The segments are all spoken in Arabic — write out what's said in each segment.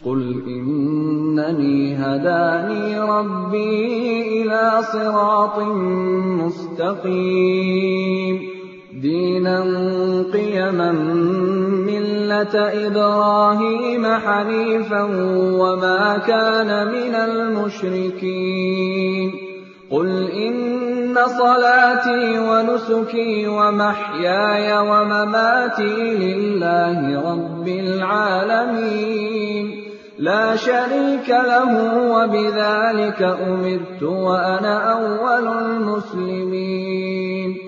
قُلْ إِنَّنِي هَدَانِي رَبِّي إِلَىٰ صِرَاطٍ مُّسْتَقِيمٍ دِينًا قِيَمًا مِّلَّةَ إِبْرَاهِيمَ حَنِيفًا وَمَا كَانَ مِنَ الْمُشْرِكِينَ قُلْ إِنَّ صَلَاتِي وَنُسُكِي وَمَحْيَايَ وَمَمَاتِي لِلَّهِ رَبِّ الْعَالَمِينَ لَا شَرِيكَ لَهُ وَبِذَٰلِكَ أُمِرْتُ وَأَنَا أَوَّلُ الْمُسْلِمِينَ.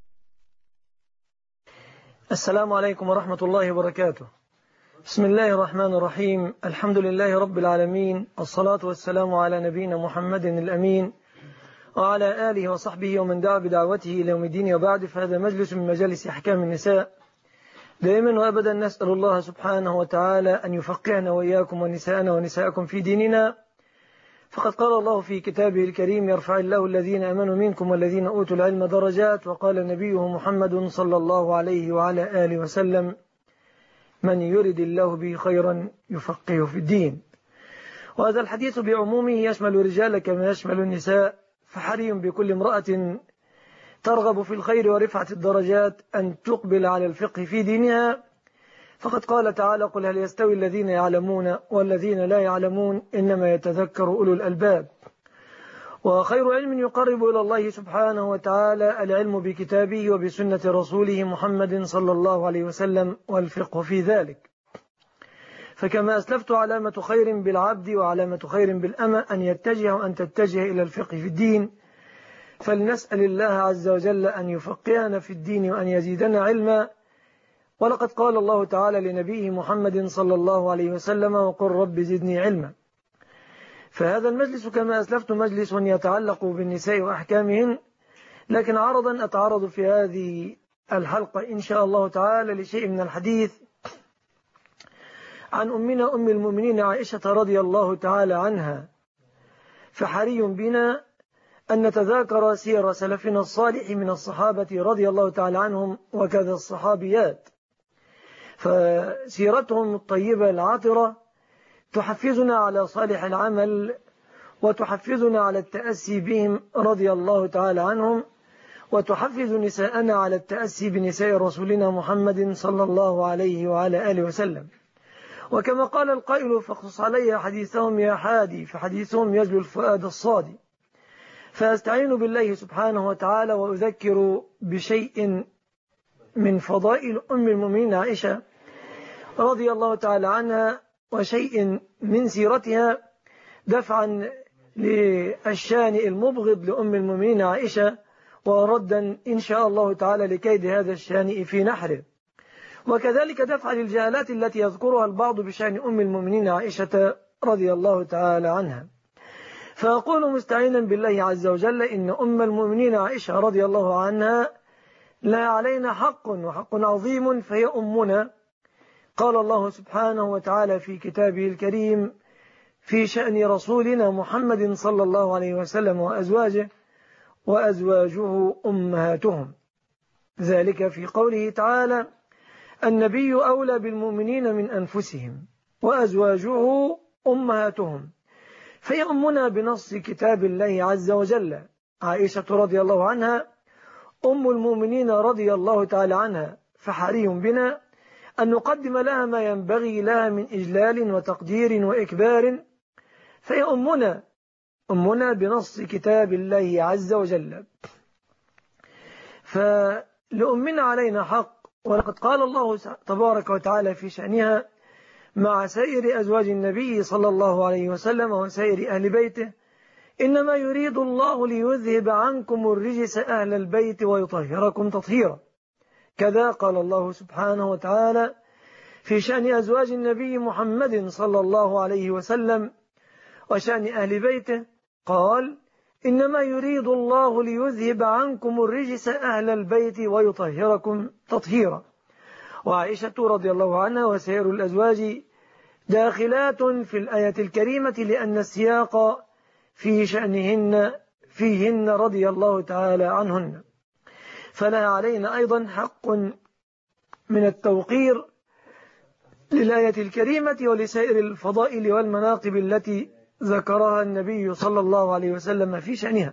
السلام عليكم ورحمة الله وبركاته. بسم الله الرحمن الرحيم. الحمد لله رب العالمين، والصلاة والسلام على نبينا محمد الأمين وعلى آله وصحبه ومن دعا بدعوته إلى يوم الدين، وبعد، فهذا مجلس من مجالس أحكام النساء. دائما وأبدا نسأل الله سبحانه وتعالى أن يفقهنا وإياكم ونساءنا ونساءكم في ديننا، فقد قال الله في كتابه الكريم: يرفع الله الذين آمنوا منكم والذين أوتوا العلم درجات. وقال نبيه محمد صلى الله عليه وعلى آله وسلم: من يرد الله به خيرا يفقهه في الدين. وهذا الحديث بعمومه يشمل الرجال كما يشمل النساء، فحري بكل امرأة ترغب في الخير ورفعة الدرجات أن تقبل على الفقه في دينها، فقد قال تعالى: قل هل يستوي الذين يعلمون والذين لا يعلمون إنما يتذكر أولو الألباب. وخير علم يقرب إلى الله سبحانه وتعالى العلم بكتابه وبسنة رسوله محمد صلى الله عليه وسلم، والفقه في ذلك. فكما أسلفت، علامة خير بالعبد وعلامة خير بالأمة أن يتجه وأن تتجه إلى الفقه في الدين، فلنسأل الله عز وجل أن يفقهنا في الدين وأن يزيدنا علما. ولقد قال الله تعالى لنبيه محمد صلى الله عليه وسلم: وقل رب زدني علما. فهذا المجلس كما أسلفت مجلس يتعلق بالنساء وأحكامهن، لكن عرضا أتعرض في هذه الحلقة إن شاء الله تعالى لشيء من الحديث عن أمنا أم المؤمنين عائشة رضي الله تعالى عنها. فحري بنا أن نتذاكر سير سلفنا الصالح من الصحابة رضي الله تعالى عنهم وكذا الصحابيات، فسيرتهم الطيبة العاطرة تحفزنا على صالح العمل وتحفزنا على التأسي بهم رضي الله تعالى عنهم، وتحفز نساءنا على التأسي بنساء رسولنا محمد صلى الله عليه وعلى آله وسلم. وكما قال القائل: فاقصص علي حديثهم يا حادي، فحديثهم يجلو الفؤاد الصادي. فأستعين بالله سبحانه وتعالى وأذكر بشيء من فضائل أم المؤمنين عائشة رضي الله تعالى عنها، وشيء من سيرتها، دفعا للشان المبغض لأم المؤمنين عائشة، وردا إن شاء الله تعالى لكيد هذا الشان في نحره، وكذلك دفعا للجهالات التي يذكرها البعض بشأن أم المؤمنين عائشة رضي الله تعالى عنها. فأقول مستعينا بالله عز وجل: إن أم المؤمنين عائشة رضي الله عنها لا علينا حق، وحق عظيم، فهي أمنا. قال الله سبحانه وتعالى في كتابه الكريم في شأن رسولنا محمد صلى الله عليه وسلم وأزواجه أمهاتهم، ذلك في قوله تعالى: النبي أولى بالمؤمنين من أنفسهم وأزواجه أمهاتهم. فهي أمنا بنص كتاب الله عز وجل. عائشة رضي الله عنها أم المؤمنين رضي الله تعالى عنها، فحري بنا أن نقدم لها ما ينبغي لها من إجلال وتقدير وإكبار. فهي أمنا بنص كتاب الله عز وجل. فلأمنا علينا حق، ولقد قال الله تبارك وتعالى في شأنها مع سائر أزواج النبي صلى الله عليه وسلم وسائر أهل بيته: إنما يريد الله ليذهب عنكم الرجس أهل البيت ويطهركم تطهيرا. كذا قال الله سبحانه وتعالى في شأن أزواج النبي محمد صلى الله عليه وسلم وشأن أهل بيته، قال: إنما يريد الله ليذهب عنكم الرجس أهل البيت ويطهركم تطهيرا. وعائشة رضي الله عنها وسائر الأزواج داخلات في الآية الكريمة، لأن السياق في شأنهن فيهن رضي الله تعالى عنهن. فلها علينا أيضا حق من التوقير للآية الكريمة ولسائر الفضائل والمناقب التي ذكرها النبي صلى الله عليه وسلم في شأنها،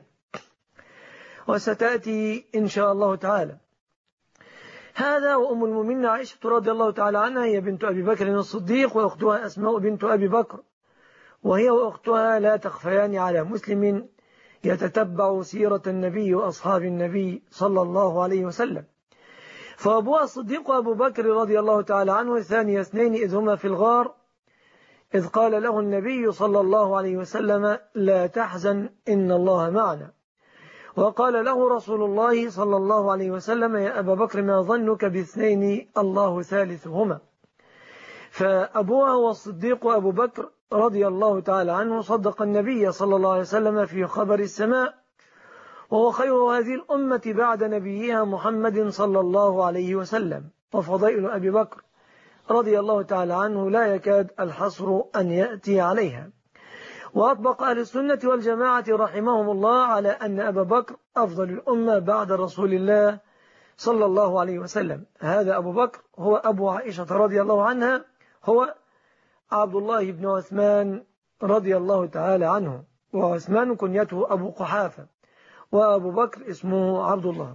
وستأتي إن شاء الله تعالى. هذا وأم المؤمنين عائشة رضي الله تعالى عنها هي بنت أبي بكر الصديق، وأختها أسماء بنت أبي بكر، وهي وأختها لا تخفيان على مسلم يتتبع سيرة النبي وأصحاب النبي صلى الله عليه وسلم. فأبوها الصديق أبو بكر رضي الله تعالى عنه ثاني اثنين إذ هما في الغار، إذ قال له النبي صلى الله عليه وسلم لا تحزن إن الله معنا، وقال له رسول الله صلى الله عليه وسلم يا أبا بكر ما ظنك باثنين الله ثالثهما. فأبوها والصديق أبو بكر رضي الله تعالى عنه صدق النبي صلى الله عليه وسلم في خبر السماء، وهو خير هذه الأمة بعد نبيها محمد صلى الله عليه وسلم. وفضائل أبي بكر رضي الله تعالى عنه لا يكاد الحصر أن يأتي عليها. وأطبق أهل السنة والجماعة رحمهم الله على أن أبا بكر أفضل الأمة بعد رسول الله صلى الله عليه وسلم. هذا أبو بكر هو أبو عائشة رضي الله عنها، هو عبد الله بن عثمان رضي الله تعالى عنه، وعثمان كنيته أبو قحافة، وأبو بكر اسمه عبد الله.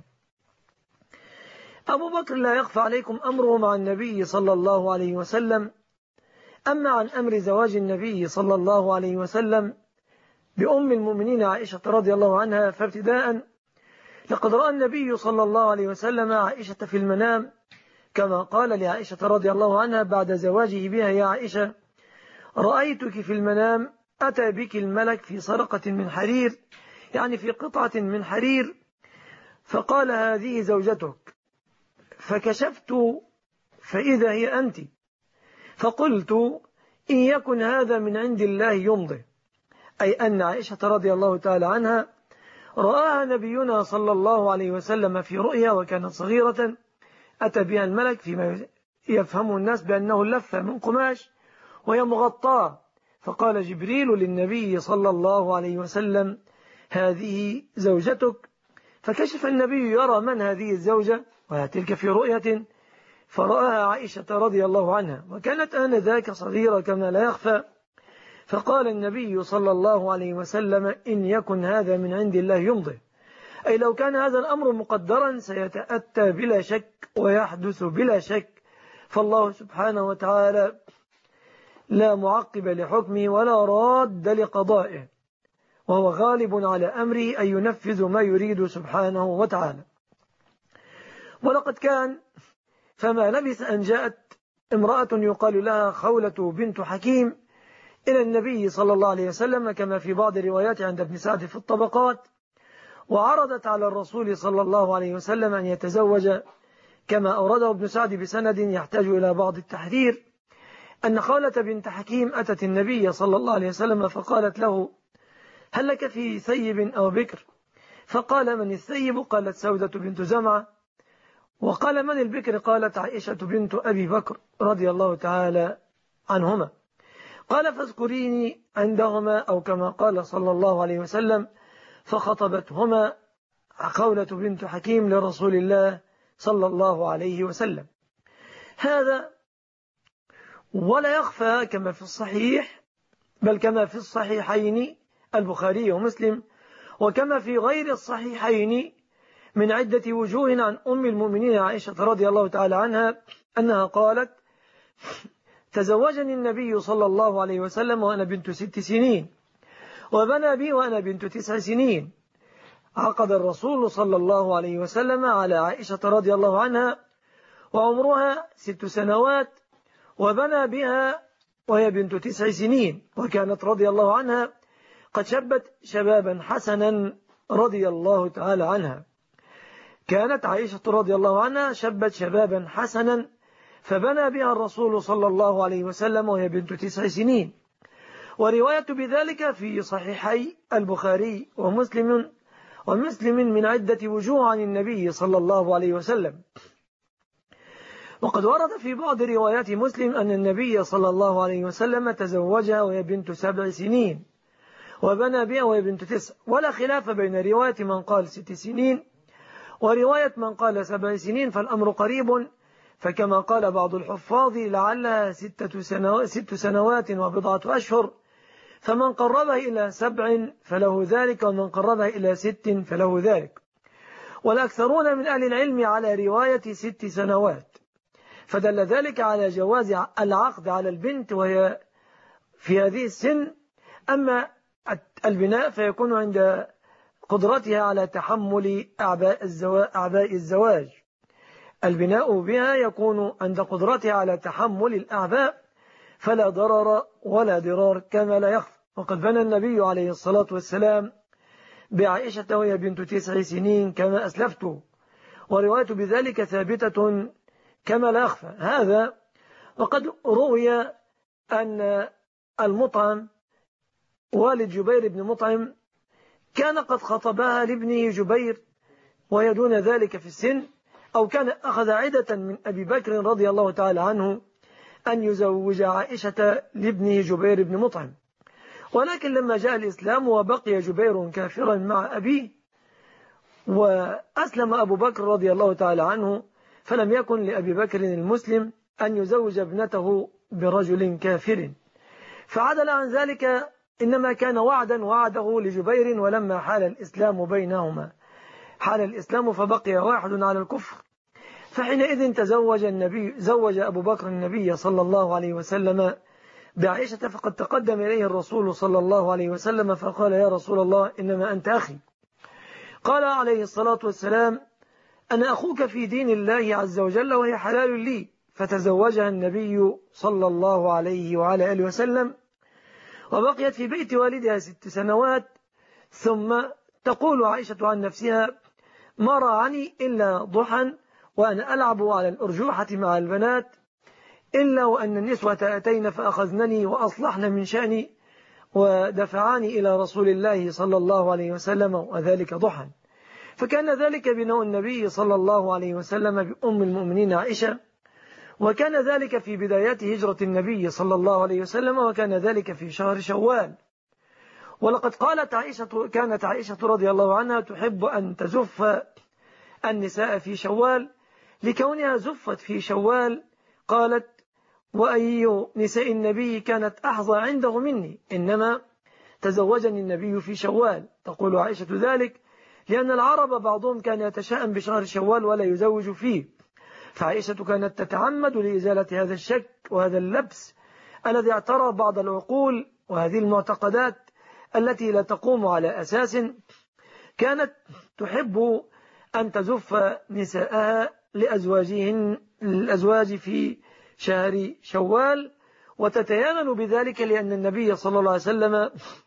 أبو بكر لا يخفى عليكم أمره مع النبي صلى الله عليه وسلم. أما عن أمر زواج النبي صلى الله عليه وسلم بأم المؤمنين عائشة رضي الله عنها، فابتداء لقد رأى النبي صلى الله عليه وسلم عائشة في المنام، كما قال لعائشة رضي الله عنها بعد زواجه بها يا عائشة رأيتك في المنام أتى بك الملك في سرقة من حرير، يعني في قطعة من حرير، فقال هذه زوجتك، فكشفت فإذا هي أنت، فقلت إن يكن هذا من عند الله يمضي، أي أن عائشة رضي الله تعالى عنها رآها نبينا صلى الله عليه وسلم في رؤيا وكانت صغيرة، أتى بها الملك فيما يفهمه الناس بأنه اللفة من قماش وهي مغطاة، فقال جبريل للنبي صلى الله عليه وسلم هذه زوجتك، فكشف النبي يرى من هذه الزوجة وتلك في رؤية، فرآها عائشة رضي الله عنها، وكانت آنذاك صغيرة كما لا يخفى، فقال النبي صلى الله عليه وسلم إن يكن هذا من عند الله يمضي، أي لو كان هذا الأمر مقدرا سيتأتى بلا شك ويحدث بلا شك، فالله سبحانه وتعالى لا معقب لحكمه ولا راد لقضائه، وهو غالب على أمره أن ينفذ ما يريد سبحانه وتعالى. ولقد كان فما لبث أن جاءت امرأة يقال لها خولة بنت حكيم إلى النبي صلى الله عليه وسلم كما في بعض الروايات عند ابن سعد في الطبقات، وعرضت على الرسول صلى الله عليه وسلم أن يتزوج، كما أورده ابن سعد بسند يحتاج إلى بعض التحرير، أن خولة بنت حكيم أتت النبي صلى الله عليه وسلم فقالت له هل لك في ثيب أو بكر؟ فقال من الثيب؟ قالت سودة بنت زمعة. وقال من البكر؟ قالت عائشة بنت أبي بكر رضي الله تعالى عنهما. قال فاذكريني عندهما، أو كما قال صلى الله عليه وسلم، فخطبتهما خولة بنت حكيم لرسول الله صلى الله عليه وسلم. هذا ولا يخفى كما في الصحيح، بل كما في الصحيحين البخاري ومسلم، وكما في غير الصحيحين من عدة وجوه عن أم المؤمنين عائشة رضي الله تعالى عنها أنها قالت تزوجني النبي صلى الله عليه وسلم وأنا بنت 6 سنين، وبنى بي وأنا بنت 9 سنين. عقد الرسول صلى الله عليه وسلم على عائشة رضي الله عنها وعمرها 6 سنوات، وبنى بها وهي بنت 9 سنين، وكانت رضي الله عنها قد شبت شبابا حسنا رضي الله تعالى عنها. كانت عائشة رضي الله عنها شبت شبابا حسنا، فبنى بها الرسول صلى الله عليه وسلم وهي بنت 9 سنين. ورواية بذلك في صحيحي البخاري ومسلم من عدة وجوه عن النبي صلى الله عليه وسلم. وقد ورد في بعض روايات مسلم أن النبي صلى الله عليه وسلم تزوجها وهي بنت 7 سنين، وبنى بها وهي بنت 9، ولا خلاف بين رواية من قال 6 سنين ورواية من قال 7 سنين، فالأمر قريب، فكما قال بعض الحفاظ لعلها 6 سنوات وبضعة أشهر، فمن قربها إلى 7 فله ذلك، ومن قربها إلى 6 فله ذلك. والأكثرون من أهل العلم على رواية 6 سنوات، فدل ذلك على جواز العقد على البنت وهي في هذه السن. أما البناء فيكون عند قدرتها على تحمل أعباء الزواج. البناء بها يكون عند قدرتها على تحمل الأعباء، فلا ضرر ولا ضرار كما لا يخفى. وقد بنى النبي عليه الصلاة والسلام بعائشة وهي بنت 9 سنين كما أسلفت، ورواية بذلك ثابتة كما لا يخفى هذا. وقد روي أن المطعم والد جبير بن مطعم كان قد خطبها لابنه جبير وهي دون ذلك في السن، أو كان أخذ عدة من أبي بكر رضي الله تعالى عنه أن يزوج عائشة لابنه جبير بن مطعم. ولكن لما جاء الإسلام وبقي جبير كافرا مع أبيه وأسلم أبو بكر رضي الله تعالى عنه، فلم يكن لأبي بكر المسلم أن يزوج ابنته برجل كافر، فعدل عن ذلك، إنما كان وعدا وعده لجبير. ولما حال الإسلام بينهما حال الإسلام فبقي واحد على الكفر، فحينئذ زوج أبو بكر النبي صلى الله عليه وسلم بعائشة. فقد تقدم إليه الرسول صلى الله عليه وسلم فقال: يا رسول الله إنما أنت أخي. قال عليه الصلاة والسلام: أنا أخوك في دين الله عز وجل وهي حلال لي. فتزوجها النبي صلى الله عليه وعلى آله وسلم، وبقيت في بيت والدها 6 سنوات. ثم تقول عائشة عن نفسها: ما رعني إلا ضحى وأنا ألعب على الأرجوحة مع البنات، إلا وأن النسوة أتين فأخذنني وأصلحن من شأني ودفعاني إلى رسول الله صلى الله عليه وسلم، وذلك ضحى. فكان ذلك بناء النبي صلى الله عليه وسلم بأم المؤمنين عائشة، وكان ذلك في بدايات هجرة النبي صلى الله عليه وسلم، وكان ذلك في شهر شوال. ولقد كانت عائشة رضي الله عنها تحب أن تزف النساء في شوال، لكونها زفت في شوال قالت: وأي نساء النبي كانت أحظى عنده مني، إنما تزوجني النبي في شوال. تقول عائشة ذلك لأن العرب بعضهم كان يتشاءم بشهر شوال ولا يزوج فيه، فعائشة كانت تتعمد لإزالة هذا الشك وهذا اللبس الذي اعترى بعض العقول، وهذه المعتقدات التي لا تقوم على أساس. كانت تحب أن تزف نساءها للأزواج في شهر شوال، وتتيامن بذلك لأن النبي صلى الله عليه وسلم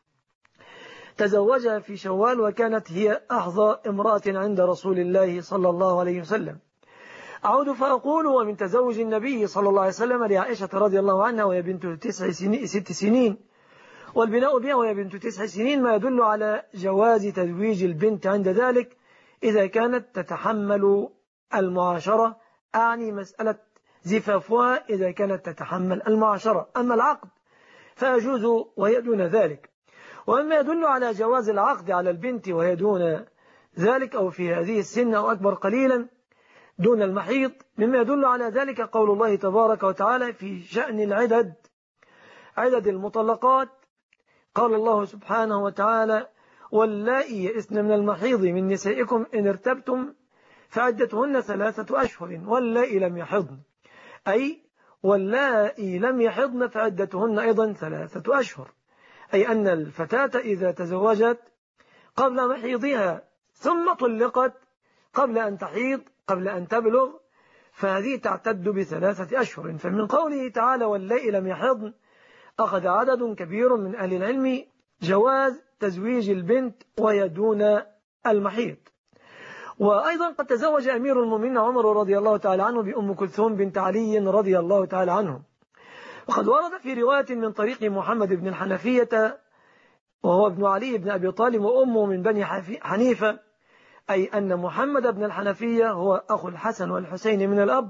تزوجها في شوال، وكانت هي أحظى امرأة عند رسول الله صلى الله عليه وسلم. أعود فأقول: ومن تزوج النبي صلى الله عليه وسلم لعائشة رضي الله عنها وهي بنت 6 سنين، والبناء بها وهي بنت 9 سنين، ما يدل على جواز تزويج البنت عند ذلك إذا كانت تتحمل المعاشرة، أعني مسألة زفافها إذا كانت تتحمل المعاشرة. أما العقد فيجوز وهي دون ذلك. وأما يدل على جواز العقد على البنت وهي دون ذلك أو في هذه السن أو أكبر قليلا دون المحيض، مما يدل على ذلك قول الله تبارك وتعالى في شأن عدد المطلقات. قال الله سبحانه وتعالى: واللائي يئسن من المحيض من نسائكم إن ارتبتم فعدتهن 3 أشهر واللائي لم يحضن، أي واللائي لم يحضن فعدتهن أيضا 3 أشهر، أي أن الفتاة إذا تزوجت قبل محيضها ثم طلقت قبل أن تحيض قبل أن تبلغ فهذه تعتد ب3 أشهر. فمن قوله تعالى واللائي لم يحضن أخذ عدد كبير من أهل العلم جواز تزويج البنت وهي دون المحيض. وأيضا قد تزوج أمير المؤمنين عمر رضي الله تعالى عنه بأم كلثوم بنت علي رضي الله تعالى عنه. وقد ورد في رواية من طريق محمد بن الحنفية وهو ابن علي بن أبي طالب وأمه من بني حنيفة، أي أن محمد بن الحنفية هو أخو الحسن والحسين من الأب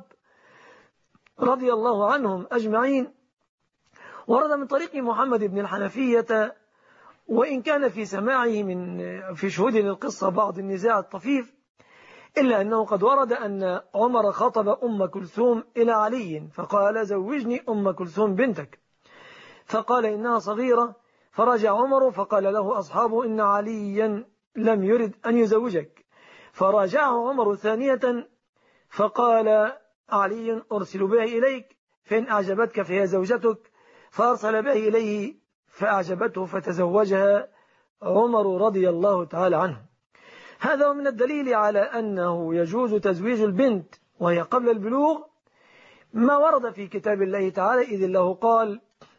رضي الله عنهم أجمعين. ورد من طريق محمد بن الحنفية، وإن كان في سماعه في شهود للقصة بعض النزاع الطفيف، إلا أنه قد ورد أن عمر خطب أم كلثوم إلى علي فقال زوجني أم كلثوم بنتك، فقال إنها صغيرة، فرجع عمر فقال له أصحابه إن عليا لم يرد أن يزوجك، فراجعه عمر ثانية فقال علي أرسل بها إليك فإن أعجبتك فهي زوجتك، فأرسل بها إليه فأعجبته فتزوجها عمر رضي الله تعالى عنه. هذا من الدليل على أنه يجوز تزويج البنت وهي قبل البلوغ ما ورد في كتاب الله تعالى، إذ الله قال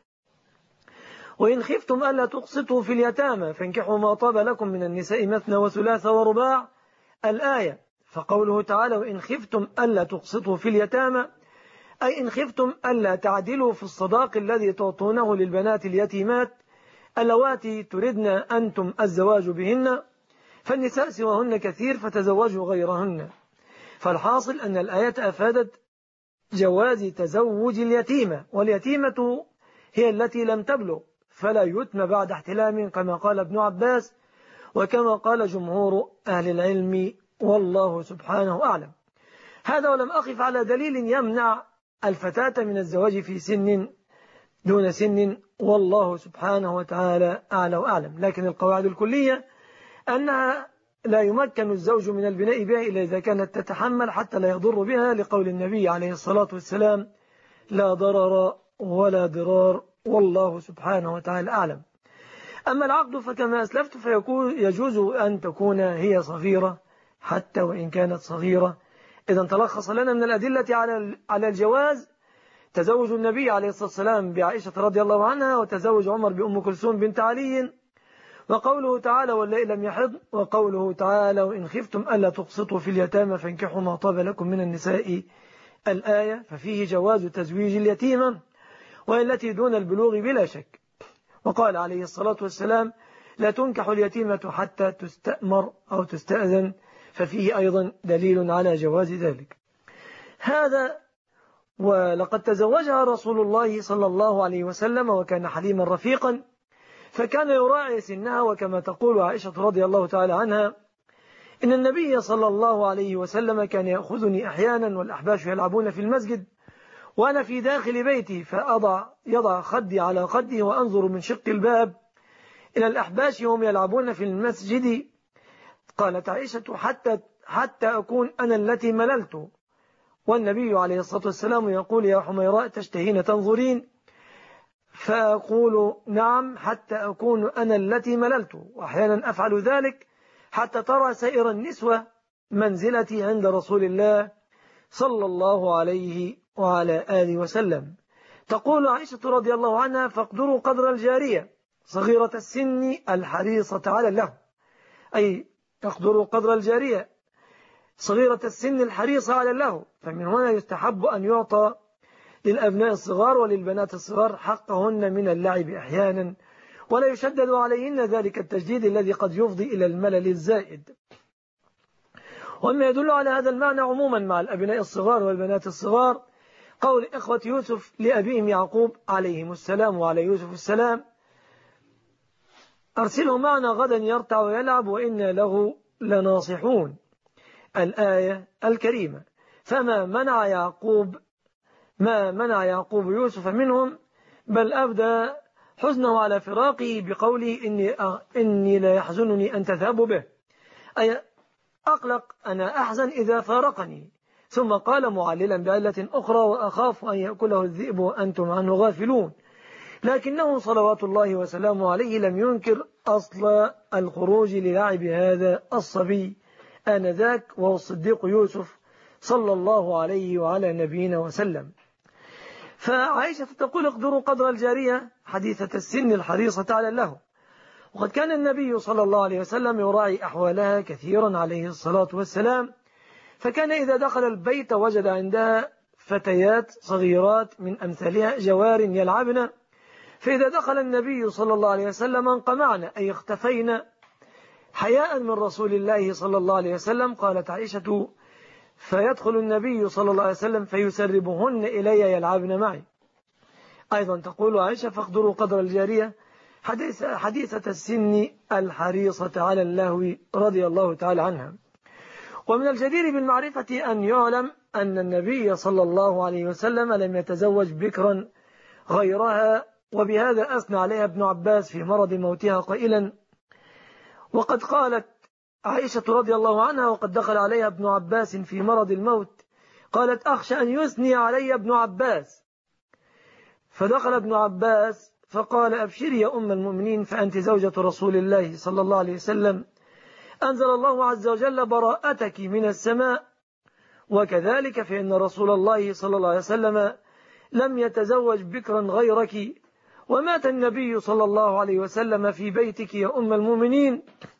وإن خفتم ألا تقسطوا في اليتامى فانكحوا ما طاب لكم من النساء مثنى وثلاث ورباع الآية. فقوله تعالى وإن خفتم ألا تقسطوا في اليتامى أي إن خفتم ألا تعدلوا في الصداق الذي تعطونه للبنات اليتيمات اللواتي تردن أنتم الزواج بهن، فالنساء سواهن كثير فتزوجوا غيرهن. فالحاصل أن الآية أفادت جواز تزوج اليتيمة، واليتيمة هي التي لم تبلغ فلا يتم بعد احتلام كما قال ابن عباس وكما قال جمهور أهل العلم، والله سبحانه أعلم. هذا ولم أقف على دليل يمنع الفتاة من الزواج في سن دون سن، والله سبحانه وتعالى أعلى وأعلم. لكن القواعد الكلية أنها لا يمكن الزوج من البناء بها إلا إذا كانت تتحمل حتى لا يضر بها، لقول النبي عليه الصلاة والسلام لا ضرر ولا ضرار، والله سبحانه وتعالى أعلم. أما العقد فكما أسلفت يجوز أن تكون هي صغيرة حتى وإن كانت صغيرة. إذا تلخص لنا من الأدلة على الجواز تزوج النبي عليه الصلاة والسلام بعائشة رضي الله عنها، وتزوج عمر بأم كلثوم بنت علي، وقوله تعالى واللائي لم يحض، وقوله تعالى وإن خفتم ألا تقسطوا في اليتامى فانكحوا ما طاب لكم من النساء الآية. ففيه جواز تزويج اليتيمة وهي التي دون البلوغ بلا شك. وقال عليه الصلاة والسلام لا تنكح اليتيمة حتى تستأمر أو تستأذن، ففيه أيضا دليل على جواز ذلك. هذا ولقد تزوجها رسول الله صلى الله عليه وسلم وكان حليما رفيقا، فكان يراعي سنها، وكما تقول عائشة رضي الله تعالى عنها إن النبي صلى الله عليه وسلم كان يأخذني أحيانا والأحباش يلعبون في المسجد وأنا في داخل بيتي يضع خدي على خده وأنظر من شق الباب إلى الأحباش هم يلعبون في المسجد. قالت عائشة حتى أكون أنا التي مللت، والنبي عليه الصلاة والسلام يقول يا حميراء تشتهين تنظرين، فأقول نعم حتى أكون أنا التي مللت، وأحيانا أفعل ذلك حتى ترى سائر النسوة منزلتي عند رسول الله صلى الله عليه وعلى آله وسلم. تقول عائشة رضي الله عنها فاقدروا قدر الجارية صغيرة السن الحريصة على اللهو، أي اقدروا قدر الجارية صغيرة السن الحريصة على اللهو. فمن هنا يستحب أن يعطى للأبناء الصغار وللبنات الصغار حقهن من اللعب أحيانا، ولا يشدد عليهن ذلك التشديد الذي قد يفضي إلى الملل الزائد. وما يدل على هذا المعنى عموما مع الأبناء الصغار والبنات الصغار قول إخوة يوسف لأبيهم يعقوب عليهم السلام وعلى يوسف السلام أرسله معنا غدا يرتع ويلعب وإنا له لناصحون، الآية الكريمة. فما منع يعقوب يوسف منهم، بل أبدى حزنه على فراقه بقوله إني لا يحزنني أن تذهبوا به، أي أقلق أنا أحزن إذا فارقني. ثم قال معللا بعلة أخرى وأخاف أن يأكله الذئب وأنتم عنه غافلون. لكنه صلوات الله وسلامه عليه لم ينكر أصل الخروج للعب هذا الصبي آنذاك، وهو الصديق يوسف صلى الله عليه وعلى نبينا وسلم. فعائشة تقول اقدروا قدر الجارية حديثة السن الحريصة على اللهو. وقد كان النبي صلى الله عليه وسلم يراعي أحوالها كثيرا عليه الصلاة والسلام، فكان إذا دخل البيت وجد عندها فتيات صغيرات من أمثالها جوار يلعبن، فإذا دخل النبي صلى الله عليه وسلم انقمعن أي اختفين حياء من رسول الله صلى الله عليه وسلم. قالت عائشة فيدخل النبي صلى الله عليه وسلم فيسربهن إلي يلعبن معي. أيضا تقول عائشة فاقدروا قدر الجارية حديثة السن الحريصة على اللهو رضي الله تعالى عنها. ومن الجدير بالمعرفة أن يعلم أن النبي صلى الله عليه وسلم لم يتزوج بكرا غيرها، وبهذا أثنى عليها ابن عباس في مرض موتها قائلا: وقد قالت عائشة رضي الله عنها وقد دخل عليها ابن عباس في مرض الموت، قالت: أخشى أن يثني علي ابن عباس. فدخل ابن عباس فقال: أبشري يا أم المؤمنين، فأنت زوجة رسول الله صلى الله عليه وسلم، أنزل الله عز وجل براءتك من السماء، وكذلك فإن رسول الله صلى الله عليه وسلم لم يتزوج بكرا غيرك، ومات النبي صلى الله عليه وسلم في بيتك يا أم المؤمنين.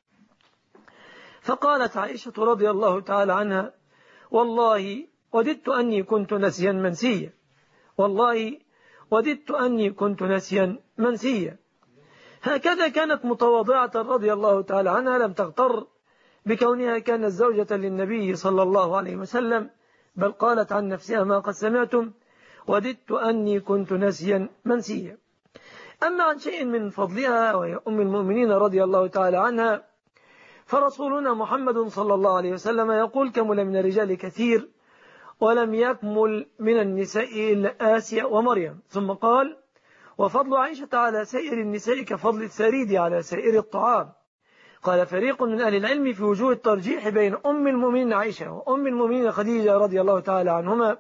فقالت عائشة رضي الله تعالى عنها: والله وددت أني كنت نسيا منسيا، والله وددت أني كنت نسيا منسيا. هكذا كانت متواضعة رضي الله تعالى عنها، لم تغتر بكونها كانت زوجة للنبي صلى الله عليه وسلم، بل قالت عن نفسها ما قد سمعتم: وددت أني كنت نسيا منسيا. أما عن شيء من فضلها وهي أم المؤمنين رضي الله تعالى عنها، فرسولنا محمد صلى الله عليه وسلم يقول: كمل من الرجال كثير ولم يكمل من النساء إلا آسيا ومريم. ثم قال: وفضل عائشة على سائر النساء كفضل الثريد على سائر الطعام. قال فريق من أهل العلم في وجوه الترجيح بين أم المؤمنين عائشة وأم المؤمنين خديجة رضي الله تعالى عنهما،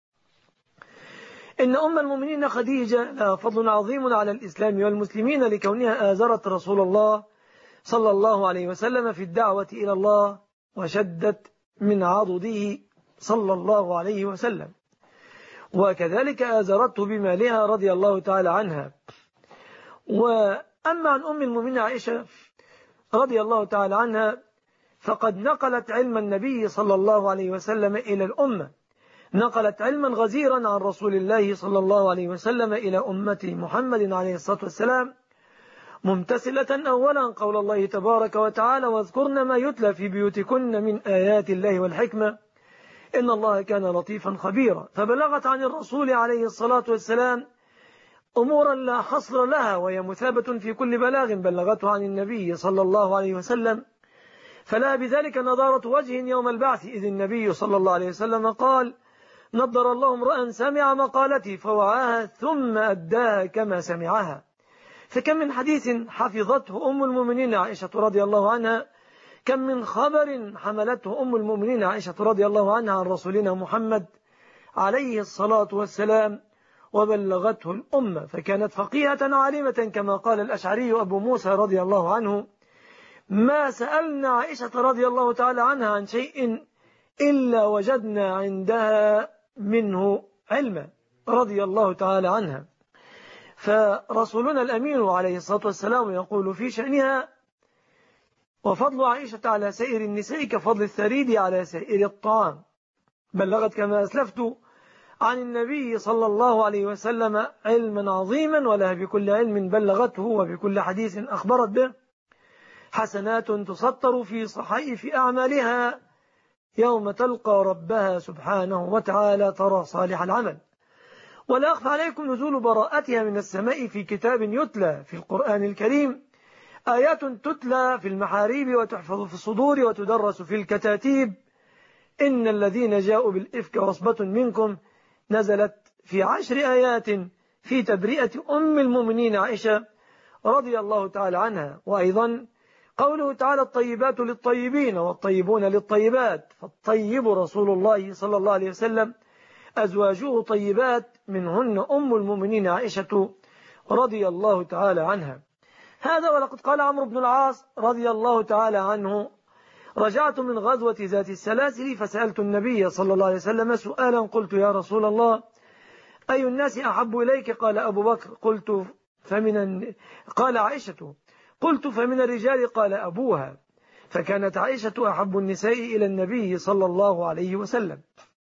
إن أم المؤمنين خديجة لها فضل عظيم على الإسلام والمسلمين لكونها آزرت رسول الله صلى الله عليه وسلم في الدعوة إلى الله، وشدت من عضده صلى الله عليه وسلم، وكذلك آزرته بمالها رضي الله تعالى عنها. وأما عن أم المؤمنين عائشة رضي الله تعالى عنها، فقد نقلت علم النبي صلى الله عليه وسلم إلى الأمة، نقلت علما غزيرا عن رسول الله صلى الله عليه وسلم إلى أمة محمد عليه الصلاة والسلام، ممتثلة أولا قول الله تبارك وتعالى: واذكرن ما يتلى في بيوتكن من آيات الله والحكمة إن الله كان لطيفا خبيرا. فبلغت عن الرسول عليه الصلاة والسلام أمورا لا حصر لها، وهي مثابة في كل بلاغ بلغته عن النبي صلى الله عليه وسلم، فلا بذلك نضارة وجه يوم البعث، إذ النبي صلى الله عليه وسلم قال: نضر الله امرأ سمع مقالتي فوعاها ثم أداها كما سمعها. فكم من حديث حفظته أم المؤمنين عائشة رضي الله عنها، كم من خبر حملته أم المؤمنين عائشة رضي الله عنها عن رسولنا محمد عليه الصلاة والسلام وبلغته الأمة، فكانت فقيهة عالمة كما قال الأشعري أبو موسى رضي الله عنه: ما سألنا عائشة رضي الله تعالى عنها عن شيء إلا وجدنا عندها منه علما رضي الله تعالى عنها. فرسولنا الأمين عليه الصلاة والسلام يقول في شأنها: وفضل عائشة على سائر النساء كفضل الثريد على سائر الطعام. بلغت كما أسلفت عن النبي صلى الله عليه وسلم علما عظيما، ولها بكل علم بلغته وبكل حديث أخبرت به حسنات تسطر في صحائف أعمالها يوم تلقى ربها سبحانه وتعالى ترى صالح العمل. ولا أخفى عليكم نزول براءتها من السماء في كتاب يتلى في القرآن الكريم، آيات تتلى في المحاريب وتحفظ في الصدور وتدرس في الكتاتيب. إن الذين جاءوا بالإفك عصبة منكم نزلت في 10 آيات في تبرئة أم المؤمنين عائشة رضي الله تعالى عنها. وأيضا قوله تعالى: الطيبات للطيبين والطيبون للطيبات، فالطيب رسول الله صلى الله عليه وسلم، أزواجه طيبات، منهن أم المؤمنين عائشة رضي الله تعالى عنها. هذا ولقد قال عمرو بن العاص رضي الله تعالى عنه: رجعت من غزوة ذات السلاسل فسألت النبي صلى الله عليه وسلم سؤالا، قلت: يا رسول الله، أي الناس أحب إليك؟ قال: أبو بكر. قال: عائشة. قلت: فمن الرجال؟ قال: أبوها. فكانت عائشة أحب النساء إلى النبي صلى الله عليه وسلم.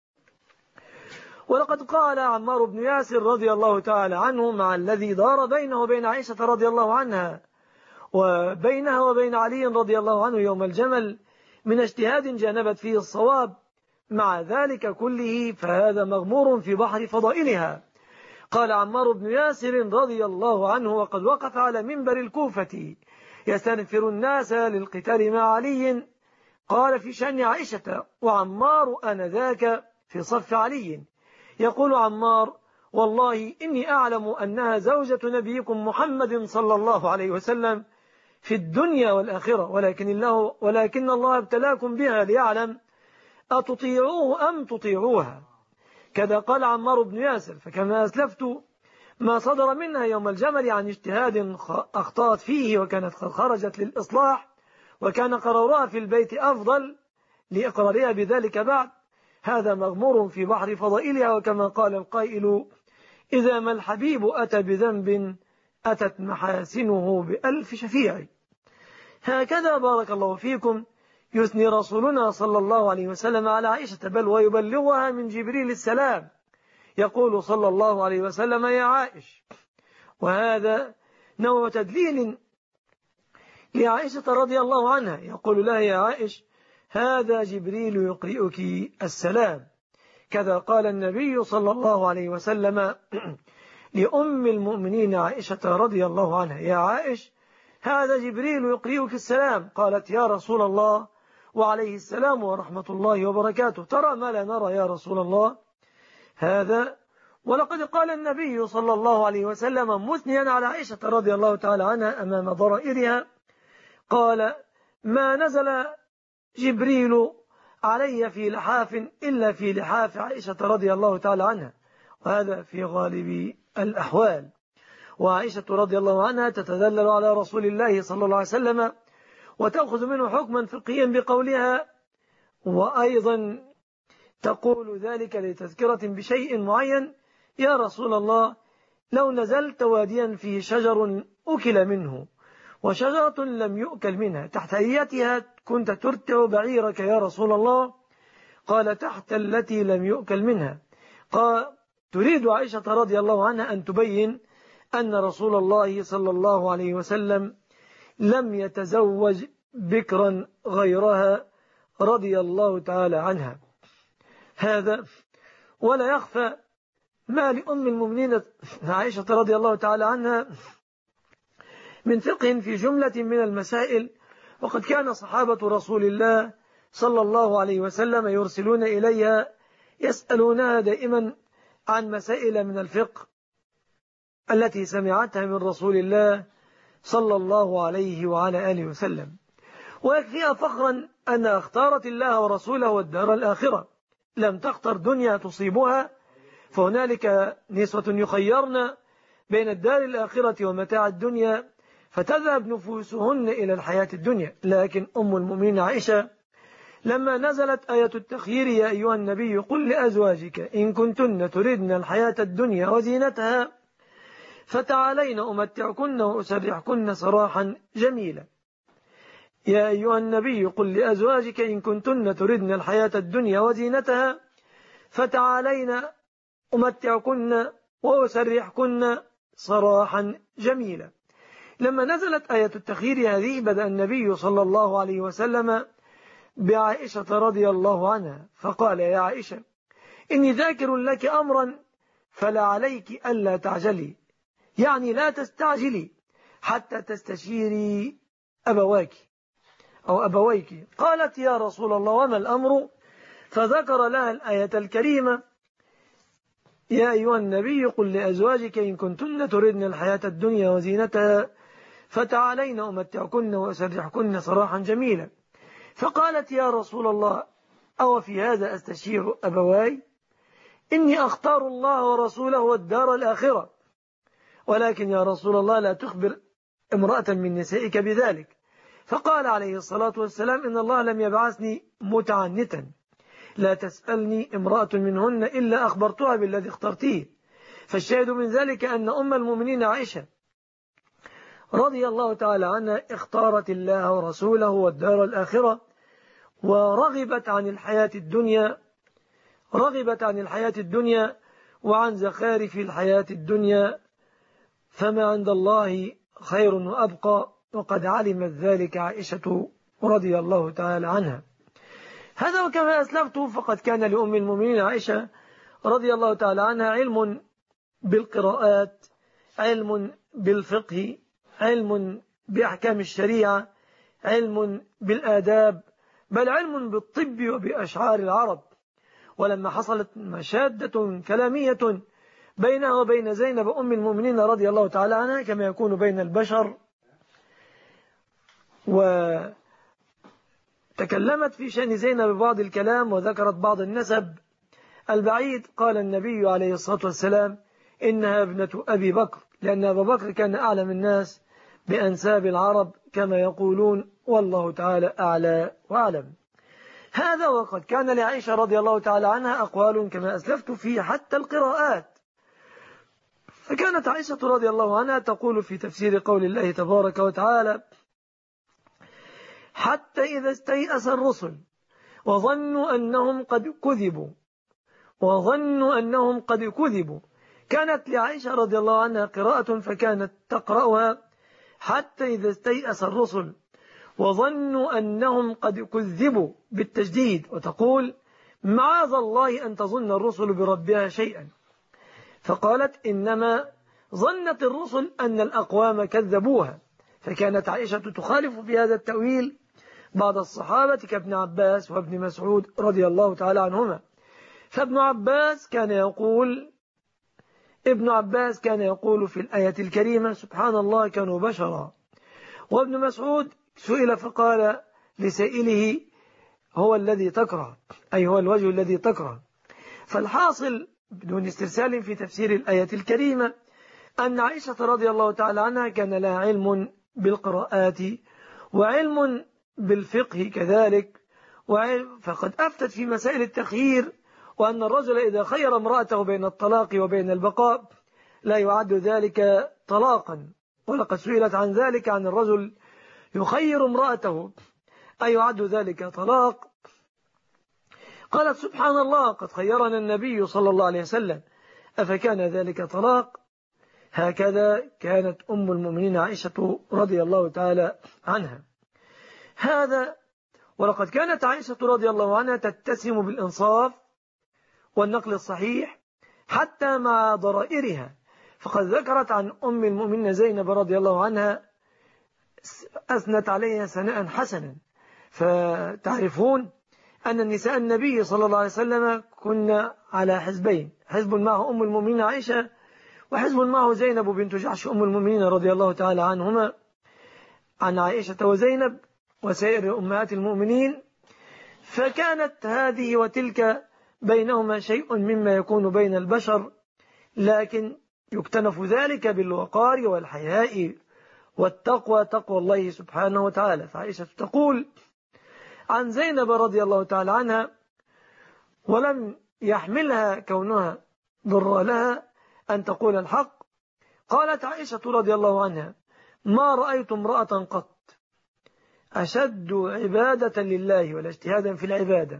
ولقد قال عمار بن ياسر رضي الله تعالى عنه: مع الذي دار بينه وبين عائشة رضي الله عنها وبينها وبين علي رضي الله عنه يوم الجمل من اجتهاد جانبت فيه الصواب، مع ذلك كله فهذا مغمور في بحر فضائلها. قال عمار بن ياسر رضي الله عنه: وقد وقف على منبر الكوفة يستنفر الناس للقتال مع علي، قال في شأن عائشة: وعمار آنذاك في صف علي. يقول عمار: والله إني أعلم أنها زوجة نبيكم محمد صلى الله عليه وسلم في الدنيا والآخرة، ولكن الله ابتلاكم بها ليعلم أتطيعوه أم تطيعوها. كذا قال عمار بن ياسر. فكما أسلفت ما صدر منها يوم الجمل عن اجتهاد أخطأت فيه وكانت قد خرجت للإصلاح، وكان قرارها في البيت أفضل لإقرارها بذلك بعد، هذا مغمور في بحر فضائلها. وكما قال القائل: إذا ما الحبيب أتى بذنب أتت محاسنه بألف شفيع. هكذا بارك الله فيكم يثني رسولنا صلى الله عليه وسلم على عائشة، بل ويبلغها من جبريل السلام. يقول صلى الله عليه وسلم: يا عائش. وهذا نوع تدليل لعائشة رضي الله عنها، يقول لها: يا عائش، هذا جبريل يقرئك السلام. كذا قال النبي صلى الله عليه وسلم لأم المؤمنين عائشة رضي الله عنها: يا عائش، هذا جبريل يقرئك السلام. قالت: يا رسول الله، وعليه السلام ورحمة الله وبركاته. ترى ما لا نرى يا رسول الله هذا. ولقد قال النبي صلى الله عليه وسلم مثنيا على عائشة رضي الله تعالى عنها أمام ضرائرها، قال: ما نزل جبريل علي في لحاف إلا في لحاف عائشة رضي الله تعالى عنها، وهذا في غالب الأحوال. وعائشة رضي الله عنها تتذلل على رسول الله صلى الله عليه وسلم وتأخذ منه حكما فقهيا بقولها، وأيضا تقول ذلك لتذكرة بشيء معين: يا رسول الله، لو نزلت واديا فيه شجر أكل منه وشجرة لم يؤكل منها، تحت أيتها كنت ترتع بعيرك يا رسول الله؟ قال: تحت التي لم يؤكل منها. قال: تريد عائشة رضي الله عنها أن تبين أن رسول الله صلى الله عليه وسلم لم يتزوج بكرا غيرها رضي الله تعالى عنها. هذا ولا يخفى ما لأم المؤمنين عائشة رضي الله تعالى عنها من فقه في جملة من المسائل. وقد كان صحابة رسول الله صلى الله عليه وسلم يرسلون إليها يسألونها دائما عن مسائل من الفقه التي سمعتها من رسول الله صلى الله عليه وعلى آله وسلم. ويكفيها فخرا أن اختارت الله ورسوله والدار الآخرة، لم تختر دنيا تصيبها، فهنالك نسوة يخيرن بين الدار الآخرة ومتاع الدنيا فتذهب نفوسهن إلى الحياة الدنيا. لكن أم المؤمنين عائشة لما نزلت آية التخيير: يا أيها النبي قل لأزواجك إن كنتن تردن الحياة الدنيا وزينتها فتعالين أمتعكن وأسرحكن سراحا جميلا. يا أيها النبي قل لأزواجك إن كنتن تردن الحياة الدنيا وزينتها فتعالين أمتعكن وأسرحكن سراحا جميلا. لما نزلت آية التخيير هذه بدأ النبي صلى الله عليه وسلم بعائشة رضي الله عنها فقال: يا عائشة، إني ذاكر لك أمرا فلا عليك ألا تعجلي، يعني لا تستعجلي حتى تستشيري أبويك. قالت: يا رسول الله، وما الأمر؟ فذكر لها الآية الكريمة: يا أيها النبي قل لأزواجك إن كنتن تردن الحياة الدنيا وزينتها فتعالين أمتعكن وأسرحكن سراحا جميلا. فقالت: يا رسول الله، أو في هذا أستشير أبواي؟ إني أختار الله ورسوله والدار الآخرة، ولكن يا رسول الله لا تخبر امرأة من نسائك بذلك. فقال عليه الصلاة والسلام: إن الله لم يبعثني متعنتا، لا تسألني امرأة منهن إلا أخبرتها بالذي اخترتيه. فالشاهد من ذلك أن أم المؤمنين عائشة رضي الله تعالى عنها اختارت الله ورسوله والدار الآخرة، ورغبت عن الحياة الدنيا وعن زخارف الحياة الدنيا، فما عند الله خير وأبقى، وقد علمت ذلك عائشة رضي الله تعالى عنها. هذا وكما أسلفت فقد كان لأم المؤمنين عائشة رضي الله تعالى عنها علم بالقراءات، علم بالفقه، علم بأحكام الشريعة، علم بالآداب، بل علم بالطب وبأشعار العرب. ولما حصلت مشادة كلامية بينها وبين زينب أم المؤمنين رضي الله تعالى عنها كما يكون بين البشر، وتكلمت في شأن زينب ببعض الكلام وذكرت بعض النسب البعيد، قال النبي عليه الصلاة والسلام إنها ابنة أبي بكر، لأن أبا بكر كان أعلم الناس بأنساب العرب كما يقولون، والله تعالى أعلى وأعلم. هذا وقد كان لعائشة رضي الله تعالى عنها أقوال كما أسلفت في حتى القراءات. فكانت عائشة رضي الله عنها تقول في تفسير قول الله تبارك وتعالى: حتى إذا استيأس الرسل وظنوا أنهم قد كذبوا كانت لعائشة رضي الله عنها قراءة فكانت تقرأها: حتى إذا استيأس الرسل وظنوا أنهم قد كذبوا بالتجديد، وتقول: معاذ الله أن تظن الرسل بربها شيئا. فقالت: إنما ظنت الرسل أن الأقوام كذبوها. فكانت عائشة تخالف في هذا التأويل بعض الصحابة كابن عباس وابن مسعود رضي الله تعالى عنهما. فابن عباس كان يقول في الآية الكريمة: سبحان الله كانوا بشرا. وابن مسعود سئل فقال لسائله: هو الذي تكره، أي هو الوجه الذي تكره. فالحاصل بدون استرسال في تفسير الآية الكريمة أن عائشة رضي الله تعالى عنها كان لها علم بالقراءات وعلم بالفقه كذلك، فقد أفتت في مسائل التخيير، وأن الرجل إذا خير امرأته بين الطلاق وبين البقاء لا يعد ذلك طلاقا. ولقد سئلت عن ذلك عن الرجل يخير امرأته أي يعد ذلك طلاق؟ قالت: سبحان الله قد خيرنا النبي صلى الله عليه وسلم، أفكان ذلك طلاق؟ هكذا كانت أم المؤمنين عائشة رضي الله تعالى عنها. هذا ولقد كانت عائشة رضي الله عنها تتسم بالإنصاف والنقل الصحيح حتى مع ضرائرها. فقد ذكرت عن أم المؤمنين زينب رضي الله عنها أثنت عليها ثناء حسنا. فتعرفون أن النساء النبي صلى الله عليه وسلم كنا على حزبين: حزب معه أم المؤمنين عائشة، وحزب معه زينب بنت جحش أم المؤمنين رضي الله تعالى عنهما، عن عائشة وزينب وسائر أمهات المؤمنين. فكانت هذه وتلك بينهما شيء مما يكون بين البشر، لكن يكتنف ذلك بالوقار والحياء والتقوى، تقوى الله سبحانه وتعالى. فعائشة تقول عن زينب رضي الله تعالى عنها: ولم يحملها كونها ضر لها أن تقول الحق. قالت عائشة رضي الله عنها: ما رأيت امرأة قط أشد عبادة لله ولا اجتهادا في العبادة،